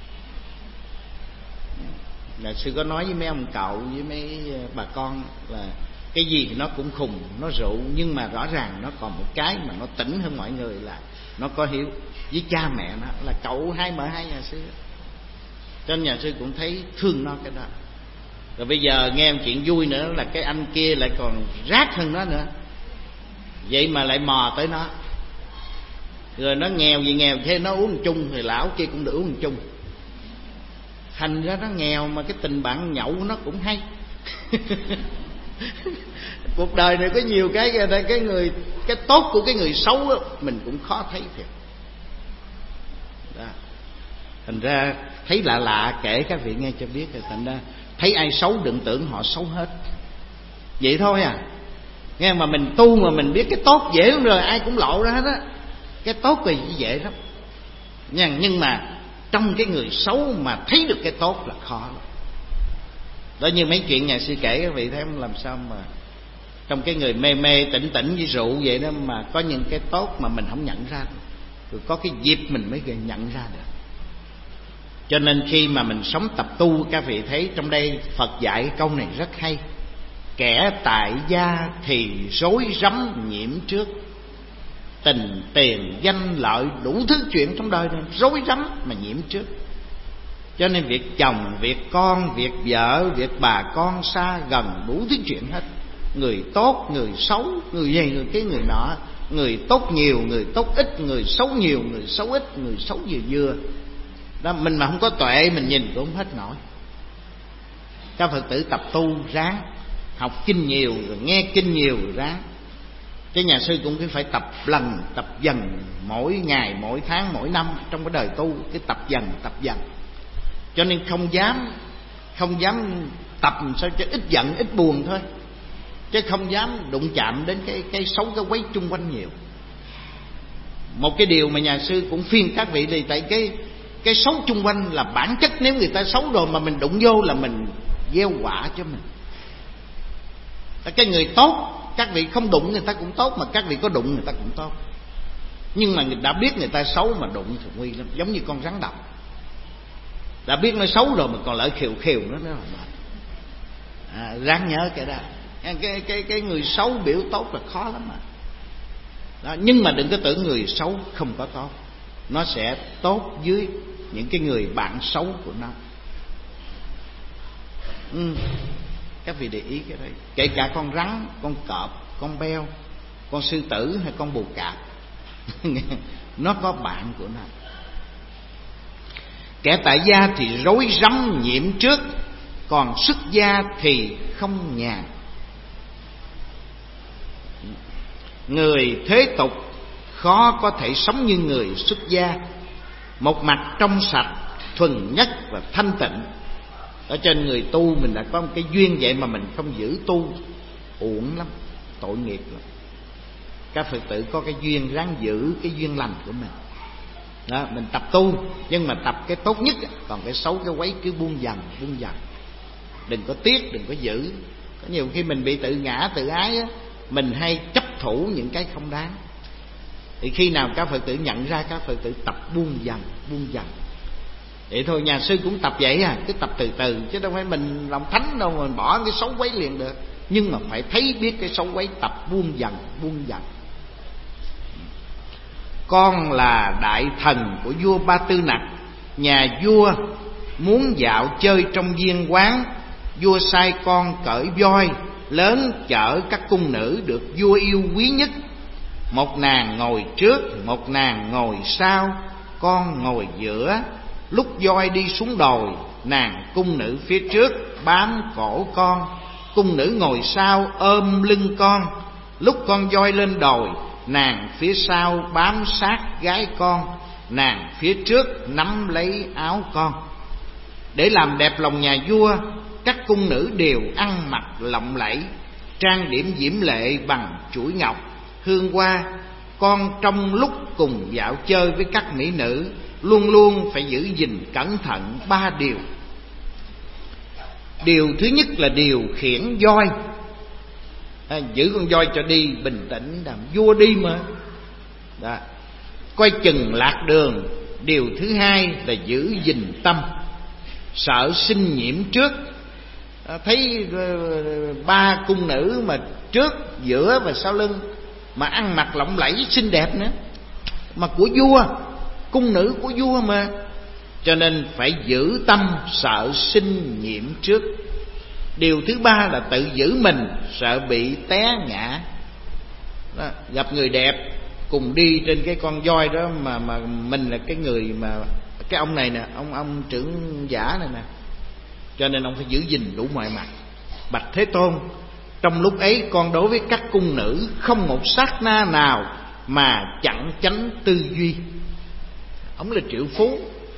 Speaker 2: Nhà sư có nói với mấy ông cậu với mấy bà con là cái gì thì nó cũng khùng, nó rượu, nhưng mà rõ ràng nó còn một cái mà nó tỉnh hơn mọi người là nó có hiếu với cha mẹ nó, là cậu hai mở hai nhà sư. Cho nên nhà sư cũng thấy thương nó cái đó. Rồi bây giờ nghe một chuyện vui nữa là cái anh kia lại còn rác hơn nó nữa, vậy mà lại mò tới nó. Rồi nó nghèo gì nghèo thế, nó uống chung thì lão kia cũng được uống chung. Thành ra nó nghèo mà cái tình bạn nhậu nó cũng hay. Cuộc đời này có nhiều cái tốt của cái người xấu đó, mình cũng khó thấy thiệt đó. Thành ra thấy lạ kể các vị nghe cho biết. Rồi thành ra thấy ai xấu đừng tưởng họ xấu hết, vậy thôi à. Nghe mà mình tu mà mình biết cái tốt dễ lắm rồi, ai cũng lộ ra hết á. Cái tốt thì dễ lắm, nhưng mà trong cái người xấu mà thấy được cái tốt là khó lắm. Đó như mấy chuyện nhà sư kể các vị thấy không, làm sao mà trong cái người mê tỉnh với rượu vậy đó mà có những cái tốt mà mình không nhận ra, rồi có cái dịp mình mới nhận ra được. Cho nên khi mà mình sống tập tu, các vị thấy trong đây Phật dạy câu này rất hay: kẻ tại gia thì rối rắm nhiễm trước. Tình tiền danh lợi đủ thứ chuyện trong đời này rối rắm mà nhiễm trước. Cho nên việc chồng, việc con, việc vợ, việc bà con xa gần đủ thứ chuyện hết. Người tốt, người xấu, người này, người kia, người nọ. Người tốt nhiều, người tốt ít, người xấu nhiều, người xấu ít, người xấu vừa đó. Mình mà không có tuệ mình nhìn cũng không hết nổi. Các Phật tử tập tu ráng học kinh nhiều, rồi nghe kinh nhiều rồi ráng. Cái nhà sư cũng phải tập lần, tập dần, mỗi ngày, mỗi tháng, mỗi năm trong cái đời tu, cái tập dần. Cho nên không dám tập sao cho ít giận, ít buồn thôi. chứ không dám đụng chạm đến cái xấu cái quấy chung quanh nhiều. Một cái điều mà nhà sư cũng khuyên các vị đi, tại cái xấu chung quanh là bản chất, nếu người ta xấu rồi mà mình đụng vô là mình gieo quả cho mình. Cái người tốt các vị không đụng người ta cũng tốt, mà các vị có đụng người ta cũng tốt. Nhưng mà người đã biết người ta xấu mà đụng thì nguy lắm, giống như con rắn độc. Đã biết nó xấu rồi mà còn lại khều khều nó là mệt. Ráng nhớ cái đó. Cái người xấu biểu tốt là khó lắm mà. Đó, nhưng mà đừng có tưởng người xấu không có tốt. Nó sẽ tốt dưới những cái người bạn xấu của nó. Các vị để ý cái đấy. Kể cả con rắn, con cọp, con beo, con sư tử hay con bồ cạp nó có bạn của nó. Kẻ tại gia thì rối rắm nhiễm trước, còn xuất gia thì không nhàn. Người thế tục khó có thể sống như người xuất gia. Một mặt trong sạch, thuần nhất và thanh tịnh. Ở trên người tu mình đã có một cái duyên vậy mà mình không giữ tu, uổng lắm, tội nghiệp lắm. Các Phật tử có cái duyên ráng giữ cái duyên lành của mình. Đó, mình tập tu nhưng mà tập cái tốt nhất, còn cái xấu cái quấy cứ buông dần. Đừng có tiếc, đừng có giữ. Có nhiều khi mình bị tự ngã tự ái á, mình hay chấp thủ những cái không đáng. Thì khi nào các Phật tử nhận ra, các Phật tử tập buông dần. Vậy thôi, nhà sư cũng tập vậy cứ tập từ từ, chứ đâu phải mình lòng thánh đâu mà mình bỏ cái xấu quấy liền được. Nhưng mà phải thấy biết cái xấu quấy, tập buông dần. Con là đại thần của vua Ba Tư Nặc. Nhà vua muốn dạo chơi trong viên quán, vua sai con cởi voi lớn chở các cung nữ được vua yêu quý nhất. Một nàng ngồi trước, một nàng ngồi sau, con ngồi giữa. Lúc voi đi xuống đồi, nàng cung nữ phía trước bám cổ con, cung nữ ngồi sau ôm lưng con. Lúc con voi lên đồi, nàng phía sau bám sát gái con, nàng phía trước nắm lấy áo con. Để làm đẹp lòng nhà vua, các cung nữ đều ăn mặc lộng lẫy, trang điểm diễm lệ bằng chuỗi ngọc, hương hoa. Con trong lúc cùng dạo chơi với các mỹ nữ, luôn luôn phải giữ gìn cẩn thận 3 điều. Điều thứ nhất là điều khiển voi. Giữ con voi cho đi bình tĩnh, làm vua đi mà. Đó. Coi chừng lạc đường. Điều thứ hai là giữ gìn tâm, sợ sinh nhiễm trước. Thấy 3 cung nữ mà trước, giữa và sau lưng mà ăn mặc lộng lẫy xinh đẹp nữa, mà của vua, cung nữ của vua mà, cho nên phải giữ tâm sợ sinh nhiễm trước. Điều thứ ba là tự giữ mình, sợ bị té ngã. Đó, gặp người đẹp cùng đi trên cái con voi đó mà mình là cái người mà cái ông này nè, ông trưởng giả này nè, cho nên ông phải giữ gìn đủ mọi mặt. Bạch Thế Tôn, trong lúc ấy con đối với các cung nữ không một sát na nào mà chặn chánh tư duy. Ông là triệu phú.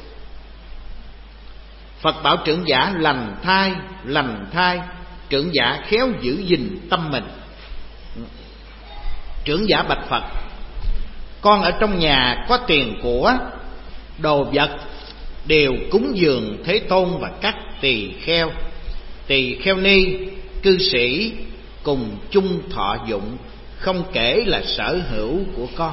Speaker 2: Phật bảo trưởng giả lành thai, trưởng giả khéo giữ gìn tâm mình. Trưởng giả bạch Phật, con ở trong nhà có tiền của, đồ vật đều cúng dường Thế Tôn và các tỳ kheo ni, cư sĩ cùng chung thọ dụng, không kể là sở hữu của con.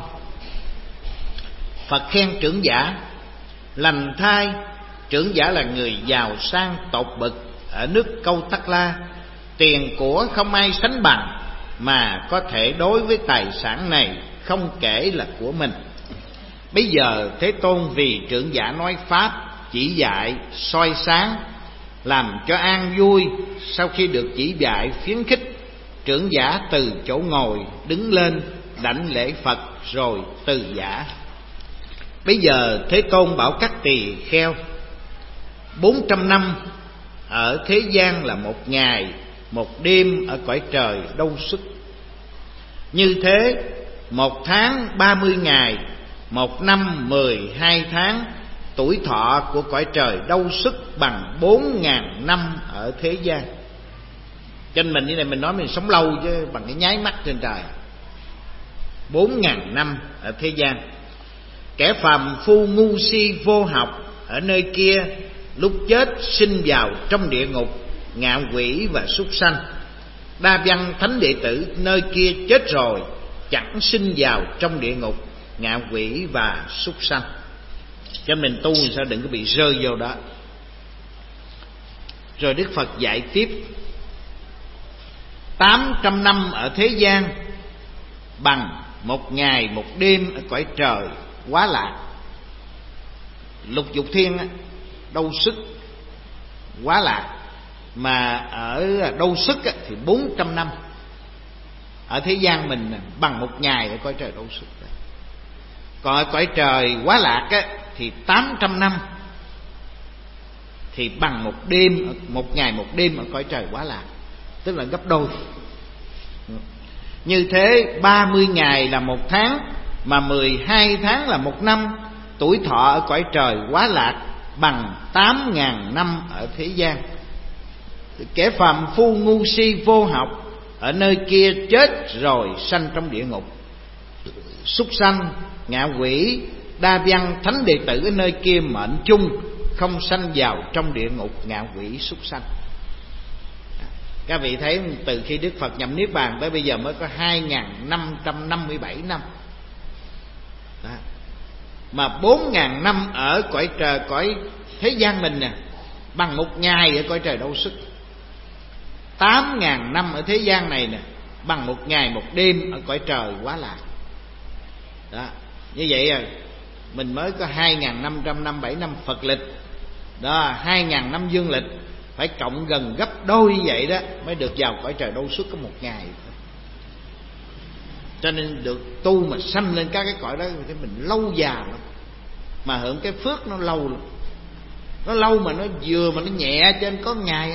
Speaker 2: Phật khen trưởng giả lành thai. Trưởng giả là người giàu sang tột bậc ở nước Câu Tắc La, tiền của không ai sánh bằng, mà có thể đối với tài sản này không kể là của mình. Bây giờ Thế Tôn vì trưởng giả nói pháp, chỉ dạy, soi sáng, làm cho an vui. Sau khi được chỉ dạy khuyến khích, trưởng giả từ chỗ ngồi đứng lên đảnh lễ Phật rồi từ giả. Bây giờ Thế Tôn bảo các tỳ kheo, 400 năm ở thế gian là 1 ngày 1 đêm ở cõi trời đâu sức. Như thế 1 tháng 30 ngày, 1 năm 12 tháng, tuổi thọ của cõi trời đâu sức bằng 4.000 năm ở thế gian. Cho nên mình như này mình nói mình sống lâu chứ bằng cái nháy mắt trên trời. 4.000 năm ở thế gian. Kẻ phàm phu ngu si vô học ở nơi kia, lúc chết sinh vào trong địa ngục, ngạ quỷ và súc sanh. Đa văn thánh đệ tử nơi kia chết rồi chẳng sinh vào trong địa ngục, ngạ quỷ và súc sanh. Cho mình tu sao đừng có bị rơi vào đó. Rồi Đức Phật dạy tiếp: 800 năm ở thế gian bằng 1 ngày 1 đêm ở cõi trời Quá Lạc. Lục dục thiên Đâu Sức Quá Lạc, mà ở Đâu Sức thì 400 năm. Ở thế gian mình bằng 1 ngày ở cõi trời Đâu Sức. Còn ở cõi trời Quá Lạc thì 800 năm thì bằng 1 đêm, 1 ngày 1 đêm ở cõi trời Quá Lạc, tức là gấp đôi. Như thế 30 ngày là 1 tháng, mà 12 tháng là 1 năm. Tuổi thọ ở cõi trời Quá Lạc bằng 8.000 năm ở thế gian. Kẻ phàm phu ngu si vô học ở nơi kia chết rồi sanh trong địa ngục, súc sanh, ngạ quỷ, đa văn thánh đệ tử ở nơi kia mệnh chung, không sanh vào trong địa ngục, ngạ quỷ, súc sanh. Các vị thấy từ khi Đức Phật nhập Niết Bàn tới bây giờ mới có 2.557 năm. Đó. Mà 4.000 năm ở cõi trời, cõi thế gian mình nè, bằng 1 ngày ở cõi trời Đâu Sức. 8.000 năm ở thế gian này nè, bằng 1 ngày 1 đêm ở cõi trời Quá Lạc. Đó. Như vậy mình mới có 2.557 năm Phật lịch. Đó, 2.000 năm dương lịch, phải cộng gần gấp đôi vậy đó mới được vào cõi trời Đâu Sức có 1 ngày. Cho nên được tu mà sanh lên các cái cõi đó thì mình lâu già lắm, mà hưởng cái phước nó lâu lắm. Nó lâu mà nó vừa mà nó nhẹ, cho nên có ngày.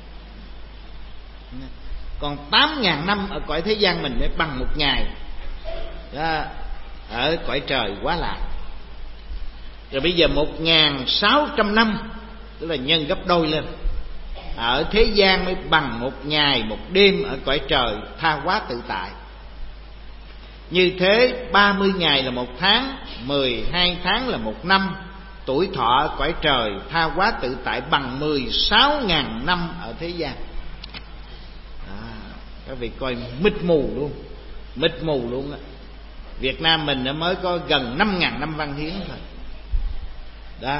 Speaker 2: Còn 8.000 năm ở cõi thế gian mình mới bằng 1 ngày đó, ở cõi trời Quá Lạc. Rồi bây giờ 1.600 năm, tức là nhân gấp đôi lên, ở thế gian mới bằng 1 ngày 1 đêm ở cõi trời Tha Hóa Tự Tại. Như thế 30 ngày là 1 tháng, 12 tháng là 1 năm. Tuổi thọ ở cõi trời Tha Hóa Tự Tại bằng 16.000 năm ở thế gian. Các vị coi mịt mù luôn, mịt mù luôn á. Việt Nam mình mới có gần 5.000 năm văn hiến thôi. Đó.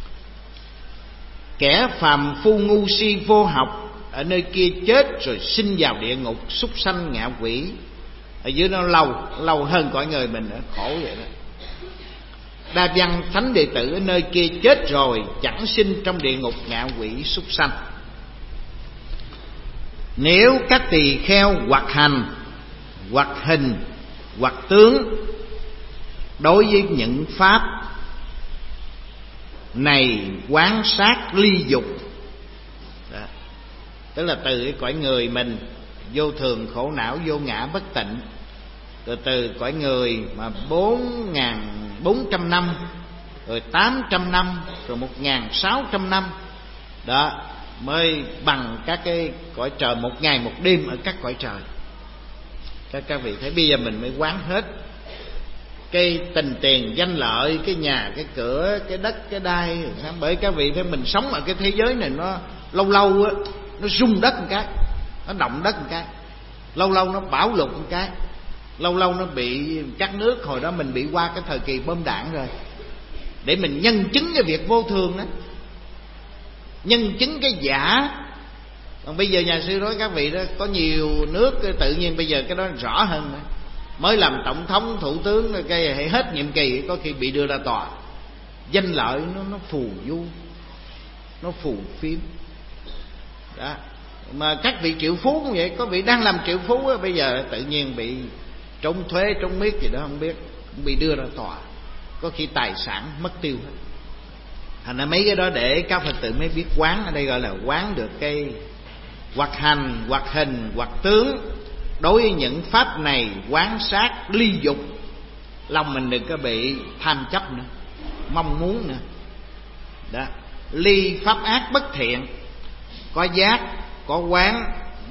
Speaker 2: Kẻ phàm phu ngu si vô học ở nơi kia chết rồi sinh vào địa ngục, súc sanh, ngạ quỷ. Ở dưới nó lâu hơn cõi người mình nữa, khổ vậy đó. Đa văn thánh đệ tử ở nơi kia chết rồi chẳng sinh trong địa ngục, ngạ quỷ, súc sanh. Nếu các tỳ kheo hoặc hành, hoặc hình, hoặc tướng đối với những pháp này quán sát ly dục. Đó. Tức là từ cái cõi người mình vô thường, khổ não, vô ngã, bất tịnh, rồi từ cõi người mà 4.400 năm, rồi 800 năm, rồi 1.600 năm, đó mới bằng các cái cõi trời 1 ngày 1 đêm ở các cõi trời. Các vị thấy bây giờ mình mới quán hết cái tình tiền danh lợi, cái nhà, cái cửa, cái đất, cái đai. Bởi các vị thấy mình sống ở cái thế giới này nó lâu á, nó rung đất một cái, nó động đất một cái, lâu nó bão lụt một cái, lâu nó bị cắt nước. Hồi đó mình bị qua cái thời kỳ bom đạn rồi, để mình nhân chứng cái việc vô thường đó, nhân chứng cái giả. Còn bây giờ nhà sư nói các vị đó, có nhiều nước tự nhiên bây giờ cái đó rõ hơn nữa. Mới làm tổng thống, thủ tướng, cái hết nhiệm kỳ có khi bị đưa ra tòa. Danh lợi nó phù du, nó phù phiếm đó. Mà các vị triệu phú cũng vậy, có vị đang làm triệu phú đó, bây giờ tự nhiên bị trốn thuế, trốn miết gì đó không biết, cũng bị đưa ra tòa, có khi tài sản mất tiêu hết. Thành ra mấy cái đó để các Phật tử mới biết quán. Ở đây gọi là quán được cái hoặc hành, hoặc hình, hoặc tướng. Đối với những pháp này quán sát ly dục. Lòng mình đừng có bị tham chấp nữa, mong muốn nữa đó. Ly pháp ác bất thiện, có giác, có quán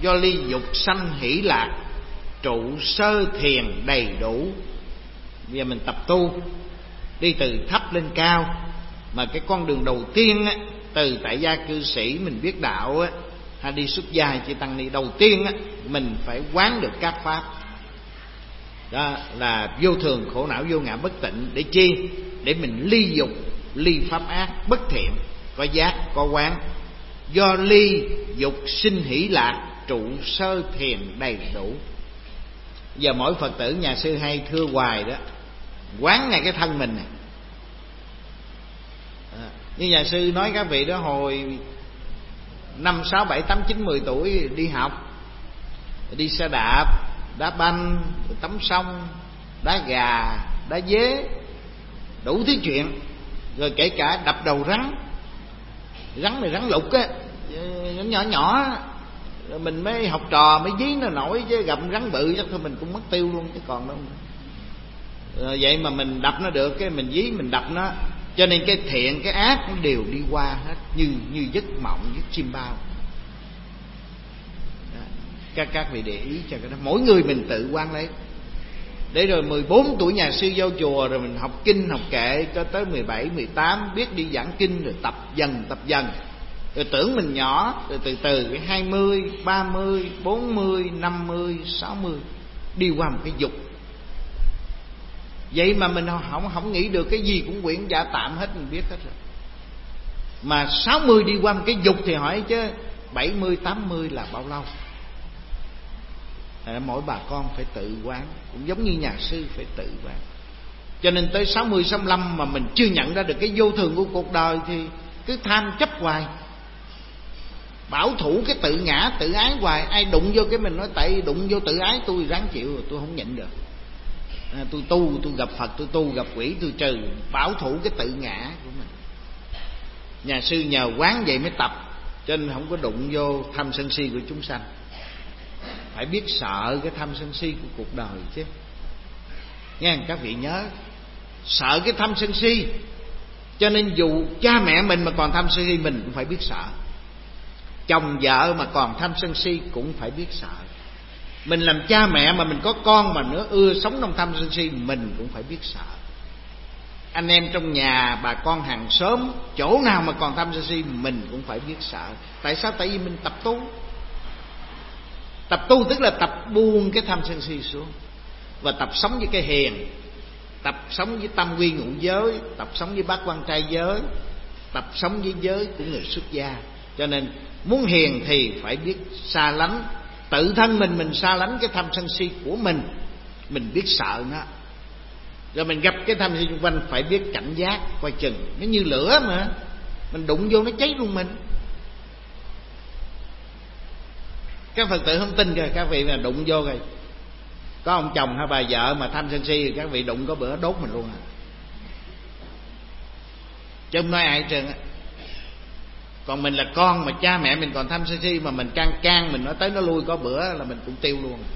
Speaker 2: do ly dục sanh hỷ lạc, trụ sơ thiền đầy đủ. Bây giờ mình tập tu đi từ thấp lên cao, mà cái con đường đầu tiên á, từ tại gia cư sĩ mình biết đạo á, hay đi xuất gia chư tăng ni, đầu tiên á, mình phải quán được các pháp. Đó là vô thường, khổ não, vô ngã, bất tịnh. Để chi? Để mình ly dục, ly pháp ác, bất thiện, có giác, có quán. Do ly dục sinh hỷ lạc, trụ sơ thiền đầy đủ. Giờ mỗi Phật tử nhà sư hay thưa hoài đó, quán ngay cái thân mình này. Như nhà sư nói các vị đó, hồi 5, 6, 7, 8, 9, 10 tuổi đi học, đi xe đạp, đá banh, tắm sông, đá gà, đá dế, đủ thứ chuyện. Rồi kể cả đập đầu rắn này, rắn lục á, nhỏ nhỏ. Rồi mình mới học trò mới dí nó nổi, chứ gặp rắn bự chắc thôi mình cũng mất tiêu luôn chứ còn đâu. Rồi vậy mà mình đập nó được, cái mình dí mình đập nó. Cho nên cái thiện cái ác nó đều đi qua hết, như giấc mộng, giấc chim bao. Các vị để ý cho cái đó, mỗi người mình tự quan lấy. Để rồi 14 tuổi nhà sư vô chùa, rồi mình học kinh học kệ cho tới 17, 18 biết đi giảng kinh, rồi tập dần. Rồi tưởng mình nhỏ, rồi từ từ cái 20, 30, 40, 50, 60 đi qua một cái dục. Vậy mà mình không nghĩ được, cái gì cũng quyển giả tạm hết, mình biết hết rồi. Mà 60 đi qua một cái dục thì hỏi chứ 70, 80 là bao lâu? Mỗi bà con phải tự quán, cũng giống như nhà sư phải tự quán. Cho nên tới 60, 65 mà mình chưa nhận ra được cái vô thường của cuộc đời thì cứ tham chấp hoài, bảo thủ cái tự ngã tự ái hoài. Ai đụng vô cái mình nói tại đụng vô tự ái, tôi ráng chịu, tôi không nhịn được. Tôi tu, tôi gặp Phật, tôi tu, gặp quỷ tôi trừ. Bảo thủ cái tự ngã của mình. Nhà sư nhờ quán vậy mới tập, cho nên không có đụng vô tham sân si của chúng sanh. Phải biết sợ cái tham sân si của cuộc đời chứ. Nghe các vị nhớ, sợ cái tham sân si. Cho nên dù cha mẹ mình mà còn tham sân si, mình cũng phải biết sợ. Chồng vợ mà còn tham sân si cũng phải biết sợ. Mình làm cha mẹ mà mình có con mà nữa ưa sống trong tham sân si, mình cũng phải biết sợ. Anh em trong nhà, bà con hàng xóm, chỗ nào mà còn tham sân si, mình cũng phải biết sợ. Tại sao? Tại vì mình tập tu. Tập tu tức là tập buông cái tham sân si xuống, và tập sống với cái hiền, tập sống với tam quy ngũ giới, tập sống với bát quan trai giới, tập sống với giới của người xuất gia. Cho nên muốn hiền thì phải biết xa lánh. Tự thân mình xa lánh cái tham sân si của mình biết sợ nó. Rồi mình gặp cái tham sân si xung quanh phải biết cảnh giác, coi chừng. Nó như lửa mà, mình đụng vô nó cháy luôn mình. Các Phật tử không tin kìa, các vị mà đụng vô rồi, có ông chồng hay bà vợ mà tham sân si, các vị đụng có bữa đốt mình luôn à. Chứ không nói ai hết trơn á. Còn mình là con mà cha mẹ mình còn tham sân si, mà mình can mình nói tới nó lui, có bữa là mình cũng tiêu luôn.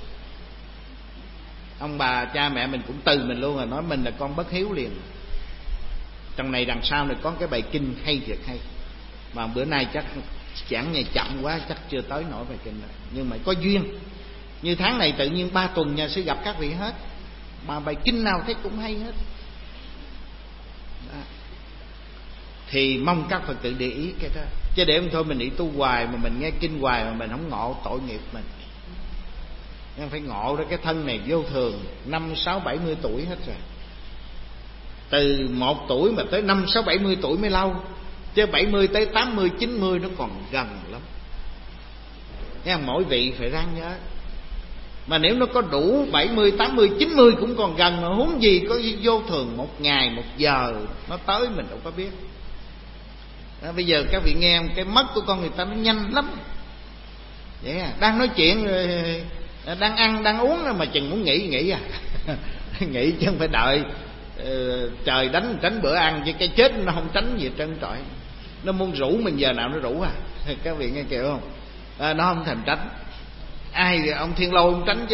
Speaker 2: Ông bà cha mẹ mình cũng từ mình luôn rồi, nói mình là con bất hiếu liền. Trong này đằng sau này có cái bài kinh hay thiệt hay, mà bữa nay chắc giảng ngày chậm quá, chắc chưa tới nổi bài kinh rồi. Nhưng mà có duyên, như tháng này tự nhiên 3 tuần nhà sư gặp các vị hết, mà bài kinh nào thấy cũng hay hết. Đó. Thì mong các Phật tử để ý cái đó, chứ để không thôi mình đi tu hoài mà mình nghe kinh hoài mà mình không ngộ, tội nghiệp mình. Nên phải ngộ ra cái thân này vô thường. 5, 6, 70 tuổi hết rồi. Từ 1 tuổi mà tới 5, 6, 70 tuổi mới lâu, chứ 70 tới 80, 90 nó còn gần lắm. Nghe không? Mỗi vị phải ráng nhớ. Mà nếu nó có đủ 70, 80, 90 cũng còn gần, mà huống gì có vô thường 1 ngày, 1 giờ nó tới mình đâu có biết. Đó, bây giờ các vị nghe cái mất của con người ta nó nhanh lắm. Vậy à, đang nói chuyện rồi, đang ăn, đang uống rồi mà chừng muốn nghỉ à. Nghỉ chứ không phải đợi trời đánh tránh bữa ăn, chứ cái chết nó không tránh gì hết trơn trọi. Nó muốn rủ mình giờ nào nó rủ à. Các vị nghe kìa không? Nó không thèm tránh. Ai ông Thiên Lôi không tránh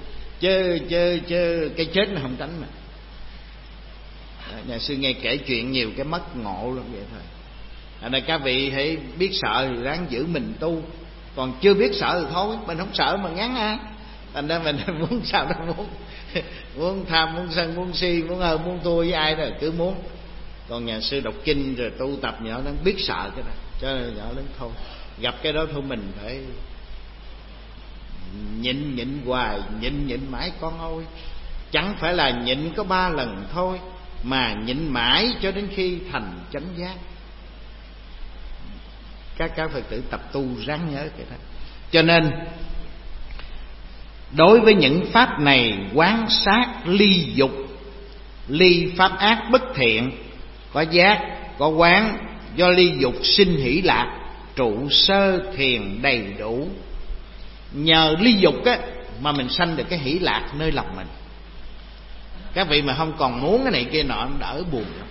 Speaker 2: chứ cái chết nó không tránh mà. Nhà sư nghe kể chuyện nhiều cái mất ngộ lắm vậy thôi. Ở đây các vị hãy biết sợ thì ráng giữ mình tu. Còn chưa biết sợ thì thôi, mình không sợ mà ngán ai. Thành ra mình muốn sao đó muốn tham, muốn sân, muốn si, muốn hơn, muốn thua với ai đó cứ muốn. Còn nhà sư đọc kinh rồi tu tập nhỏ nó biết sợ cái đó, cho nên nhỏ lớn thôi gặp cái đó thôi mình phải nhịn hoài, nhịn mãi con ơi. Chẳng phải là nhịn có 3 lần thôi, mà nhịn mãi cho đến khi thành chánh giác. Các Phật tử tập tu ráng nhớ cái đó. Cho nên đối với những pháp này, quán sát ly dục, ly pháp ác bất thiện, có giác, có quán, do ly dục sinh hỷ lạc, trụ sơ thiền đầy đủ. Nhờ ly dục á mà mình sanh được cái hỷ lạc nơi lòng mình. Các vị mà không còn muốn cái này kia nọ đỡ buồn lắm.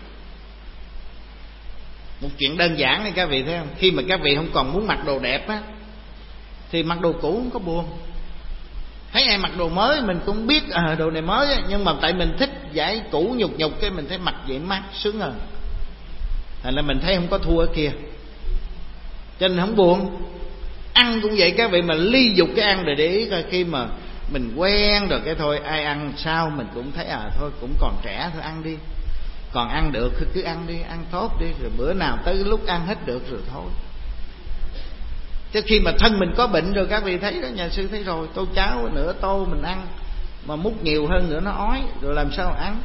Speaker 2: Một chuyện đơn giản này các vị thấy không? Khi mà các vị không còn muốn mặc đồ đẹp á, thì mặc đồ cũ không có buồn. Thấy ai mặc đồ mới mình cũng biết đồ này mới á, nhưng mà tại mình thích giải cũ nhục cái mình thấy mặc vậy mát sướng hơn. Thành ra mình thấy không có thua ở kia, cho nên không buồn. Ăn cũng vậy các vị, mà ly dục cái ăn rồi để ý coi, khi mà mình quen rồi cái thôi, ai ăn sao mình cũng thấy thôi cũng còn trẻ thôi ăn đi, còn ăn được thì cứ ăn đi, ăn tốt đi, rồi bữa nào tới lúc ăn hết được rồi thôi. Chứ khi mà thân mình có bệnh rồi các vị thấy đó, nhà sư thấy rồi, tô cháo nửa tô mình ăn mà múc nhiều hơn nữa nó ói, rồi làm sao ăn.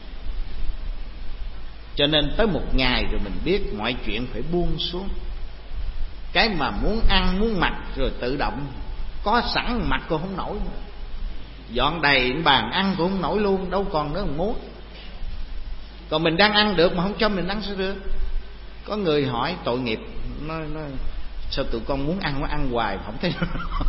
Speaker 2: Cho nên tới một ngày rồi mình biết mọi chuyện phải buông xuống. Cái mà muốn ăn muốn mặc rồi tự động có sẵn mặc cũng không nổi nữa. Dọn đầy bàn ăn cũng không nổi luôn, đâu còn nữa mà muốn. Còn mình đang ăn được mà không cho mình ăn sao được. Có người hỏi tội nghiệp, nói sao tụi con muốn ăn nó ăn hoài không thấy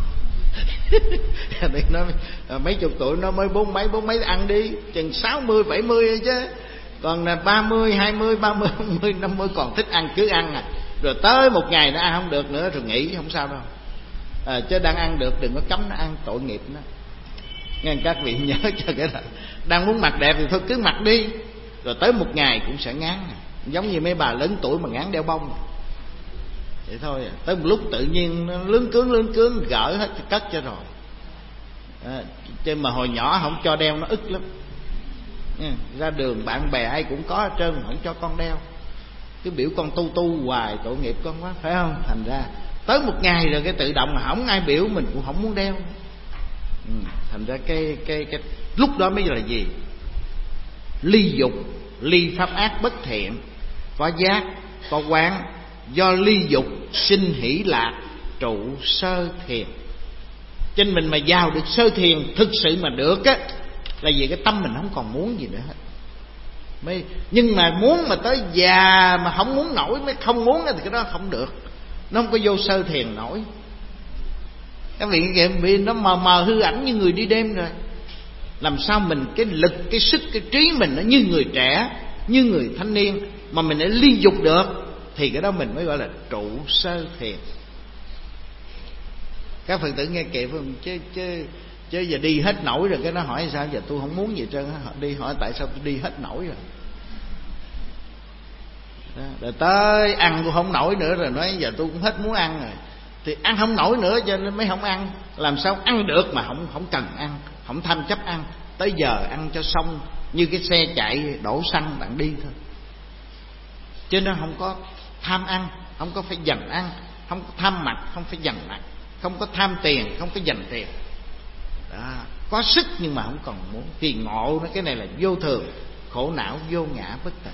Speaker 2: thì nói mấy chục tuổi nó mới 40 mấy ăn đi, chừng 60 70 rồi chứ. Còn là 30 20 30 40 50 còn thích ăn cứ ăn rồi tới một ngày nó ăn không được nữa rồi nghỉ, không sao đâu. Chứ đang ăn được đừng có cấm nó ăn, tội nghiệp nó. Nghe các vị nhớ cho cái đó. Đang muốn mặc đẹp thì thôi cứ mặc đi, rồi tới một ngày cũng sẽ ngán. Giống như mấy bà lớn tuổi mà ngán đeo bông vậy thôi. Tới một lúc tự nhiên lướng cướng gỡ hết cất cho rồi. Chứ mà hồi nhỏ không cho đeo nó ức lắm. Ra đường bạn bè ai cũng có hết trơn, không cho con đeo, cứ biểu con tu hoài, tội nghiệp con quá, phải không? Thành ra tới một ngày rồi cái tự động mà không ai biểu mình cũng không muốn đeo. Thành ra cái lúc đó mới là gì? Ly dục, ly pháp ác bất thiện, có giác, có quán, do ly dục sinh hỷ lạc, trụ sơ thiền. Trên mình mà vào được sơ thiền thực sự mà được á, là vì cái tâm mình không còn muốn gì nữa hết. Nhưng mà muốn mà tới già mà không muốn nổi, mới không muốn thì cái đó không được, nó không có vô sơ thiền nổi. Các vị vì nó mờ hư ảnh như người đi đêm rồi. Làm sao mình cái lực, cái sức, cái trí mình nó như người trẻ, như người thanh niên, mà mình lại ly dục được, thì cái đó mình mới gọi là trụ sơ thiền. Các Phật tử nghe kịp không? Chứ giờ đi hết nổi rồi cái nó hỏi sao giờ tôi không muốn gì trơn á, đi hỏi tại sao tôi đi hết nổi rồi. Đó, rồi tới ăn tôi không nổi nữa rồi nói giờ tôi cũng hết muốn ăn rồi, thì ăn không nổi nữa cho nên mới không ăn. Làm sao ăn được mà không cần ăn, không tham chấp ăn, tới giờ ăn cho xong, như cái xe chạy đổ xăng bạn đi thôi. Chứ nó không có tham ăn, không có phải dành ăn, không có tham mặc, không phải dành mặc, không có tham tiền, không có dành tiền. Đó, có sức nhưng mà không còn muốn. Thì ngộ nó cái này là vô thường, khổ não, vô ngã bất tịnh.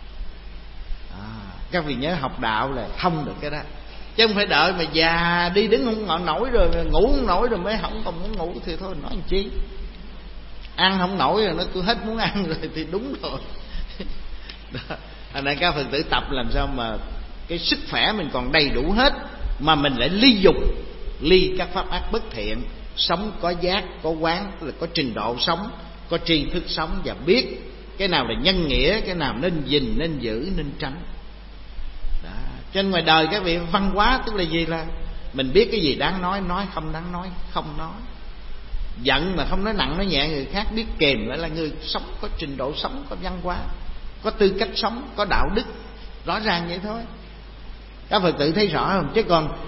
Speaker 2: Các vị nhớ học đạo là thông được cái đó, chứ không phải đợi mà già đi đứng không nổi rồi, ngủ không nổi rồi mới không còn muốn ngủ thì thôi nói làm chi. Ăn không nổi rồi nó tôi hết muốn ăn rồi thì đúng rồi. Thành ra các Phật tử tập làm sao mà cái sức khỏe mình còn đầy đủ hết, mà mình lại ly dục, ly các pháp ác bất thiện, sống có giác, có quán, là có trình độ sống, có tri thức sống, và biết cái nào là nhân nghĩa, cái nào nên gìn, nên giữ, nên tránh. Đó. Trên ngoài đời các vị văn hóa tức là gì? Là mình biết cái gì đáng nói, không đáng nói, không nói. Giận mà không nói nặng nói nhẹ người khác, biết kềm lại là người sống có trình độ sống, có văn hóa, có tư cách sống, có đạo đức. Rõ ràng vậy thôi. Các Phật tử thấy rõ không? Chứ còn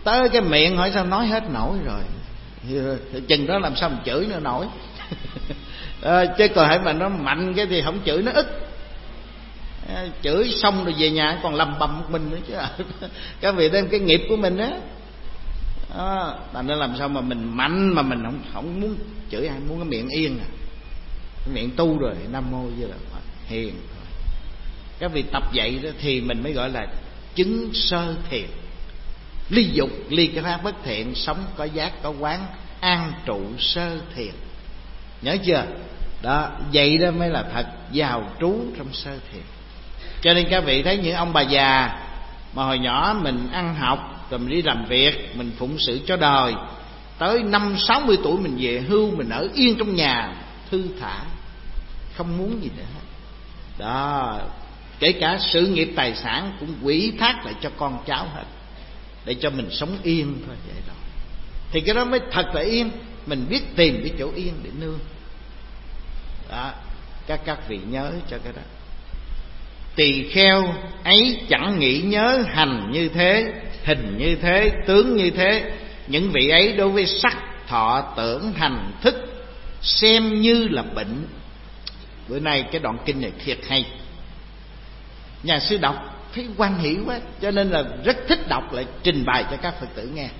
Speaker 2: tới cái miệng hỏi sao nói hết nổi rồi, chừng đó làm sao mà chửi nữa nổi. Chứ còn hãy mà nó mạnh cái thì không chửi nó ức. Chửi xong rồi về nhà còn lầm bầm một mình nữa chứ. Các vị thấy cái nghiệp của mình á. Thành nên làm sao mà mình mạnh mà mình không muốn chửi ai, muốn cái miệng yên à. Cái miệng tu rồi Nam Mô như là hiền thôi. Các vị tập vậy đó thì mình mới gọi là chứng sơ thiền. Ly dục ly cái pháp bất thiện, sống có giác có quán, an trụ sơ thiền. Nhớ chưa? Đó, vậy đó mới là thật vào trú trong sơ thiền. Cho nên các vị thấy những ông bà già mà hồi nhỏ mình ăn học rồi mình đi làm việc, mình phụng sự cho đời, tới 50-60 tuổi mình về hưu, mình ở yên trong nhà thư thả, không muốn gì nữa hết. Đó, kể cả sự nghiệp tài sản cũng ủy thác lại cho con cháu hết, để cho mình sống yên thôi vậy rồi. Thì cái đó mới thật là yên. Mình biết tìm cái chỗ yên để nương. Đó, các vị nhớ cho cái đó. Tỳ kheo ấy chẳng nghĩ nhớ hành như thế, hình như thế, tướng như thế. Những vị ấy đối với sắc, thọ, tưởng, hành, thức xem như là bệnh. Bữa nay cái đoạn kinh này thiệt hay. Nhà sư đọc thấy quan hỷ quá, cho nên là rất thích đọc lại trình bày cho các Phật tử nghe.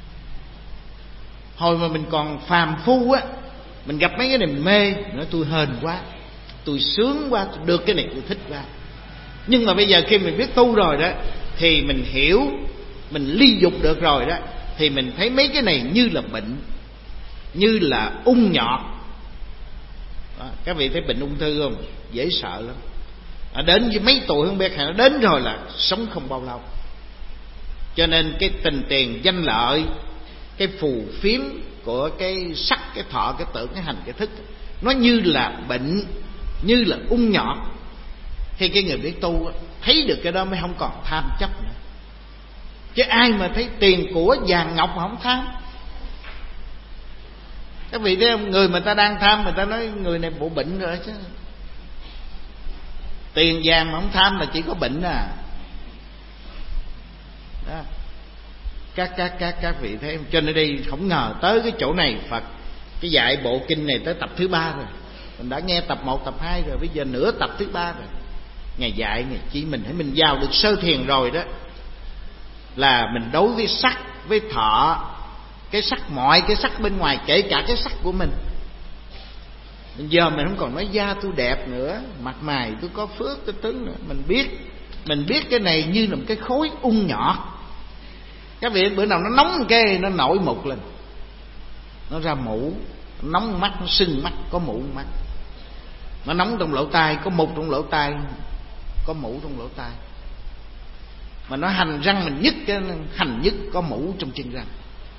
Speaker 2: Hồi mà mình còn phàm phu á, mình gặp mấy cái này mình mê, nói tôi hên quá, tôi sướng quá, tôi được cái này tôi thích quá. Nhưng mà bây giờ khi mình biết tu rồi đó, thì mình hiểu, mình ly dục được rồi đó, thì mình thấy mấy cái này như là bệnh, như là ung nhọt. Đó, các vị thấy bệnh ung thư không? Dễ sợ lắm. Đến với mấy tuổi không biết, nó đến rồi là sống không bao lâu. Cho nên cái tình tiền danh lợi, cái phù phiếm của cái sắc, cái thọ, cái tưởng, cái hành, cái thức, nó như là bệnh, như là ung nhọt. Thì cái người biết tu thấy được cái đó mới không còn tham chấp nữa. Chứ ai mà thấy tiền của vàng ngọc mà không tham. Các vị thấy không? Người mà ta đang tham, người ta nói người này bộ bệnh rồi chứ. Tiền vàng mà không tham là chỉ có bệnh à. Đó. Các vị thấy không? Cho nên đây không ngờ tới cái chỗ này Phật cái dạy bộ kinh này tới tập thứ 3 rồi. Mình đã nghe tập 1, tập 2 rồi, bây giờ nửa tập thứ 3 rồi. Ngài dạy, Ngài chỉ mình, thấy mình vào được sơ thiền rồi đó, là mình đối với sắc, với thọ, cái sắc, mọi cái sắc bên ngoài, kể cả cái sắc của mình. Giờ mình không còn nói da tôi đẹp nữa, mặt mày tôi có phước, tôi tướng nữa. Mình biết cái này như là một cái khối ung nhọt. Các vị bữa nào nó nóng cái nó nổi mụn lên, nó ra mũ, nóng mắt, nó sưng mắt, có mũ mắt. Nó nóng trong lỗ tai, có mụn trong lỗ tai, có mũ trong lỗ tai. Mà nó hành răng mình nhức, cái hành nhức, có mũ trong chân răng.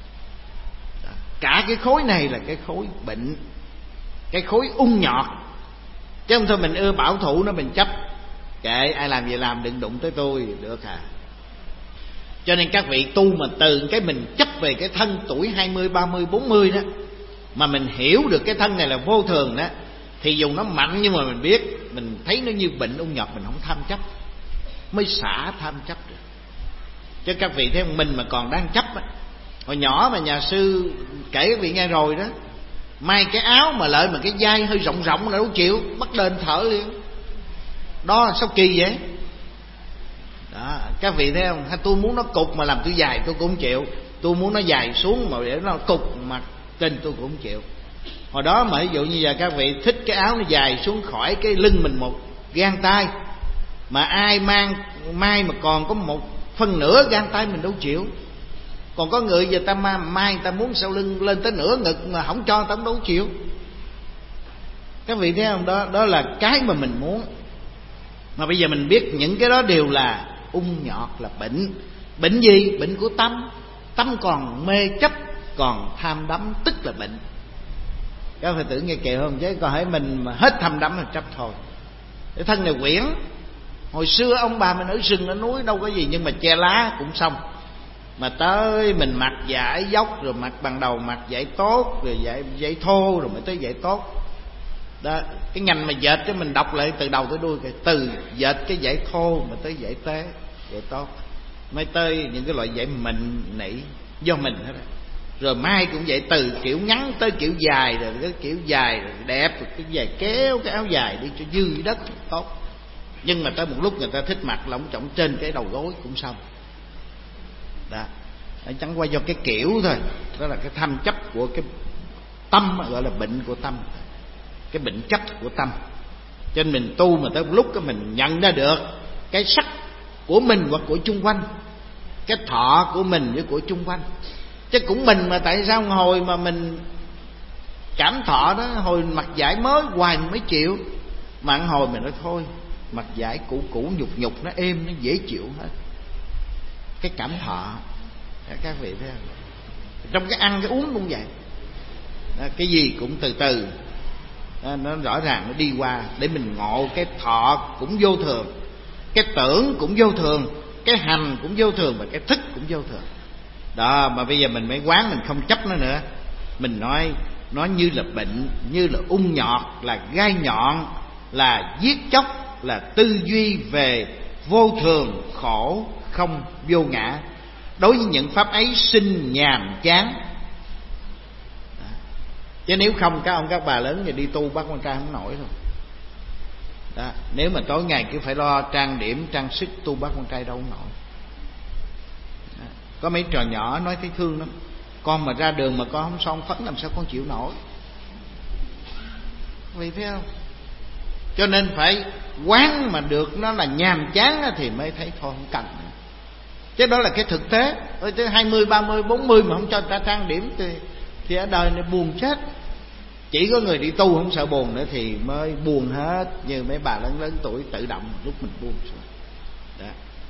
Speaker 2: Cả cái khối này là cái khối bệnh, cái khối ung nhọt. Chứ không thôi mình ưa bảo thủ nó, mình chấp, kệ ai làm gì làm, đừng đụng tới tôi, được à. Cho nên các vị tu mà từ cái mình chấp về cái thân tuổi 20, 30, 40 đó, mà mình hiểu được cái thân này là vô thường đó, thì dù nó mạnh nhưng mà mình biết, mình thấy nó như bệnh ung nhọt, mình không tham chấp, mới xả tham chấp được. Chứ các vị thấy không, mình mà còn đang chấp á. Hồi nhỏ mà nhà sư kể các vị nghe rồi đó, may cái áo mà lợi mà cái vai hơi rộng rộng là đâu chịu, bắt đền thở liền. Đó sao kỳ vậy đó. Các vị thấy không, tôi muốn nó cục mà làm tôi dài tôi cũng không chịu, tôi muốn nó dài xuống mà để nó cục mà trên tôi cũng không chịu. Hồi đó mà ví dụ như giờ các vị thích cái áo nó dài xuống khỏi cái lưng mình một gang tay, mà ai mai mà còn có một phần nửa gang tay mình đâu chịu. Còn có người giờ ta mai người ta muốn sau lưng lên tới nửa ngực mà không cho, ta cũng đâu chịu. Các vị thấy không, đó là cái mà mình muốn. Mà bây giờ mình biết những cái đó đều là ung nhọt, là bệnh. Bệnh gì? Bệnh của tâm. Tâm còn mê chấp, còn tham đắm, tức là bệnh. Các Phật tử nghe kìa không, chứ còn hãy mình mà hết tham đắm là chấp thôi. Cái thân này quyển. Hồi xưa ông bà mình ở rừng ở núi đâu có gì, nhưng mà che lá cũng xong. Mà tới mình mặc vải dốc, rồi mặc bằng đầu mặc vải tốt, rồi vải thô, rồi mới tới vải tốt. Đó, cái ngành mà dệt cho mình đọc lại từ đầu tới đuôi, từ dệt cái vải thô mà tới vải tế, vải tốt. mới tới những cái loại vải mịn nỉ do mình hết. Rồi mai cũng vậy, từ kiểu ngắn tới kiểu dài, rồi cái kiểu dài rồi đẹp, rồi cái dài kéo cái áo dài đi cho dư đất tốt. Nhưng mà tới một lúc người ta thích mặc lỏng chỏng trên cái đầu gối cũng xong. Đó, chẳng qua do cái kiểu thôi. Đó là cái tham chấp của cái tâm, gọi là bệnh của tâm, cái bệnh chấp của tâm. Cho nên mình tu mà tới một lúc mình nhận ra được cái sắc của mình hoặc của chung quanh, cái thọ của mình với của chung quanh. Chứ cũng mình mà tại sao hồi mà mình cảm thọ đó, hồi mặc vải mới hoài mình mới chịu, mà hồi mình nói thôi mặc vải cũ cũ nhục nhục nó êm, nó dễ chịu hết. Cái cảm thọ các vị thấy không? Trong cái ăn cái uống cũng vậy đó, cái gì cũng từ từ đó, nó rõ ràng nó đi qua để mình ngộ cái thọ cũng vô thường, cái tưởng cũng vô thường, cái hành cũng vô thường, và cái thức cũng vô thường. Đó mà bây giờ mình mới quán, mình không chấp nó nữa. Mình nói nó như là bệnh, như là ung nhọt, là gai nhọn, là giết chóc, là tư duy về vô thường, khổ, không, vô ngã. Đối với những pháp ấy sinh nhàm chán. Chứ nếu không các ông các bà lớn thì đi tu bác quan trai không nổi rồi. Đó, nếu mà tối ngày cứ phải lo trang điểm trang sức tu bác quan trai đâu không nổi. Đó, có mấy trò nhỏ nói thấy thương lắm. Con mà ra đường mà con không son phấn làm sao con chịu nổi. Vì thấy không? Cho nên phải quán mà được nó là nhàm chán thì mới thấy thôi không cần nữa. Chứ đó là cái thực tế. Tới 20, 30, 40 mà không cho người ta trang điểm thì ở đời này buồn chết. Chỉ có người đi tu không sợ buồn nữa thì mới buồn hết. Như mấy bà lớn lớn tuổi tự động lúc mình buồn xuống. Đó.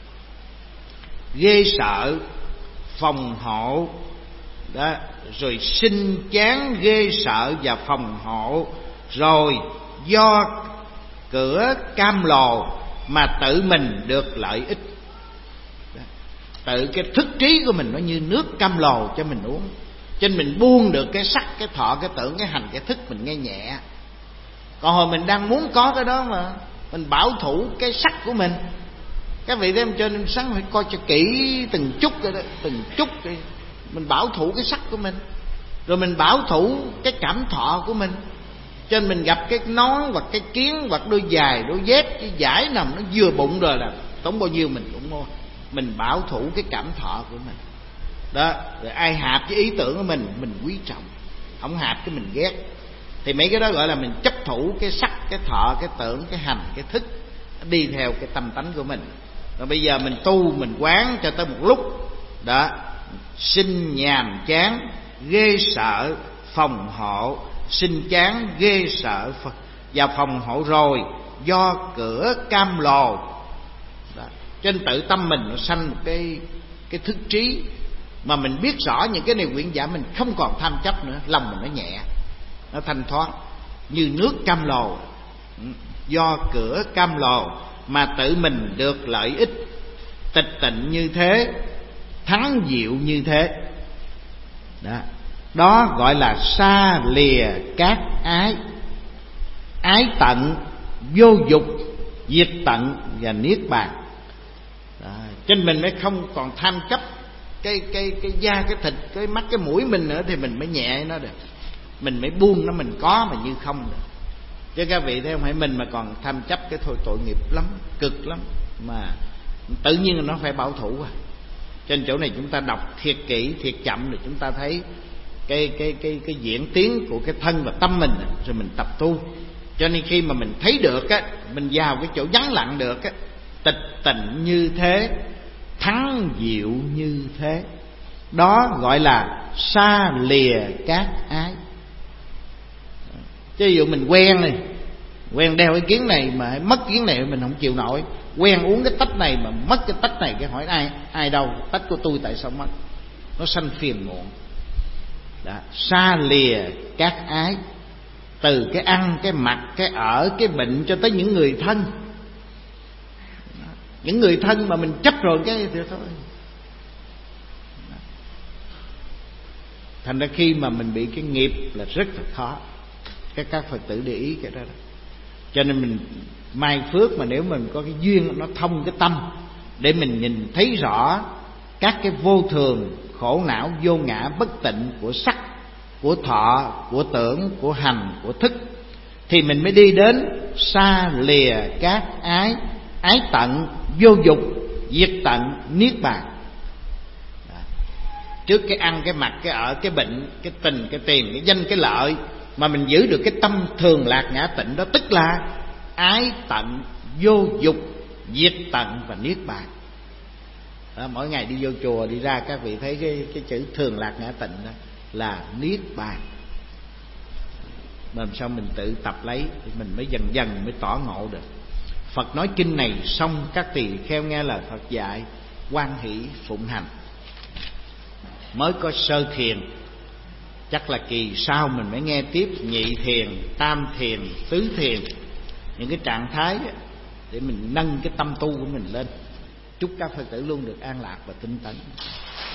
Speaker 2: Ghê sợ, phòng hộ. Đó. Rồi sinh chán, ghê sợ và phòng hộ. Rồi do cửa cam lồ mà tự mình được lợi ích. Đó. Tự cái thức trí của mình nó như nước cam lồ cho mình uống. Cho nên mình buông được cái sắc, cái thọ, cái tưởng, cái hành, cái thức, mình nghe nhẹ. Còn hồi mình đang muốn có cái đó mà mình bảo thủ cái sắc của mình. Các vị thấy không? Cho nên sáng phải coi cho kỹ từng chút rồi đó, từng chút đi. Mình bảo thủ cái sắc của mình, rồi mình bảo thủ cái cảm thọ của mình. Cho nên mình gặp cái nón hoặc cái kiến hoặc đôi giày, đôi dép, cái vải nằm nó vừa bụng rồi là tốn bao nhiêu mình cũng mua. Mình bảo thủ cái cảm thọ của mình. Đó, rồi ai hạp cái ý tưởng của mình quý trọng. Không hạp cái mình ghét. Thì mấy cái đó gọi là mình chấp thủ cái sắc, cái thọ, cái tưởng, cái hành, cái thức, đi theo cái tâm tánh của mình. Rồi bây giờ mình tu, mình quán cho tới một lúc đó, sinh nhàm chán, ghê sợ, phòng hộ. Sinh chán, ghê sợ và phòng hộ rồi do cửa cam lồ. Đó. Trên tự tâm mình nó sanh một cái thức trí, mà mình biết rõ những cái này quyển giả, mình không còn tham chấp nữa. Lòng mình nó nhẹ, nó thanh thoát như nước cam lồ. Do cửa cam lồ mà tự mình được lợi ích. Tịch tịnh như thế, thắng diệu như thế. Đó, đó gọi là xa lìa các ái. Ái tận, vô dục, diệt tận và niết bàn. Đó, cho nên mình mới không còn tham chấp cái da, cái thịt, cái mắt, cái mũi mình nữa, thì mình mới nhẹ nó được. Mình mới buông nó, mình có mà như không được. Chứ các vị thấy không, phải mình mà còn tham chấp cái thôi tội nghiệp lắm, cực lắm. Mà tự nhiên nó phải bảo thủ à. Trên chỗ này chúng ta đọc thiệt kỹ, thiệt chậm, rồi chúng ta thấy cái diễn tiến của cái thân và tâm mình, rồi mình tập tu. Cho nên khi mà mình thấy được á, mình vào cái chỗ vắng lặng được á, tịch tịnh như thế, thắng diệu như thế, đó gọi là xa lìa các ái. Chứ ví dụ mình quen này, quen đeo cái kiến này mà mất kiến này mình không chịu nổi, quen uống cái tách này mà mất cái tách này, cái hỏi ai đâu, tách của tôi tại sao mất, nó sanh phiền muộn. Đó, xa lìa các ái, từ cái ăn, cái mặc, cái ở, cái bệnh cho tới những người thân. Những người thân mà mình chấp rồi cái thì thôi. Thành ra khi mà mình bị cái nghiệp là rất là khó. Các Phật tử để ý cái đó. Cho nên mình mai phước mà nếu mình có cái duyên nó thông cái tâm, để mình nhìn thấy rõ các cái vô thường, khổ não, vô ngã, bất tịnh của sắc, của thọ, của tưởng, của hành, của thức, thì mình mới đi đến xa lìa các ái, ái tận, vô dục, diệt tận, niết bàn. Trước cái ăn, cái mặc, cái ở, cái bệnh, cái tình, cái tiền, cái danh, cái lợi, mà mình giữ được cái tâm thường lạc ngã tịnh đó, tức là ái tận, vô dục, diệt tận và niết bàn. Đó, mỗi ngày đi vô chùa đi ra các vị thấy cái chữ thường lạc ngã tịnh đó là niết bàn. Làm sao mình tự tập lấy thì mình mới dần dần mới tỏ ngộ được. Phật nói kinh này xong, các tỳ kheo nghe lời Phật dạy, hoan hỷ phụng hành. Mới có sơ thiền, chắc là kỳ sau mình mới nghe tiếp nhị thiền, tam thiền, tứ thiền, những cái trạng thái để mình nâng cái tâm tu của mình lên. Chúc các Phật tử luôn được an lạc và tinh tấn.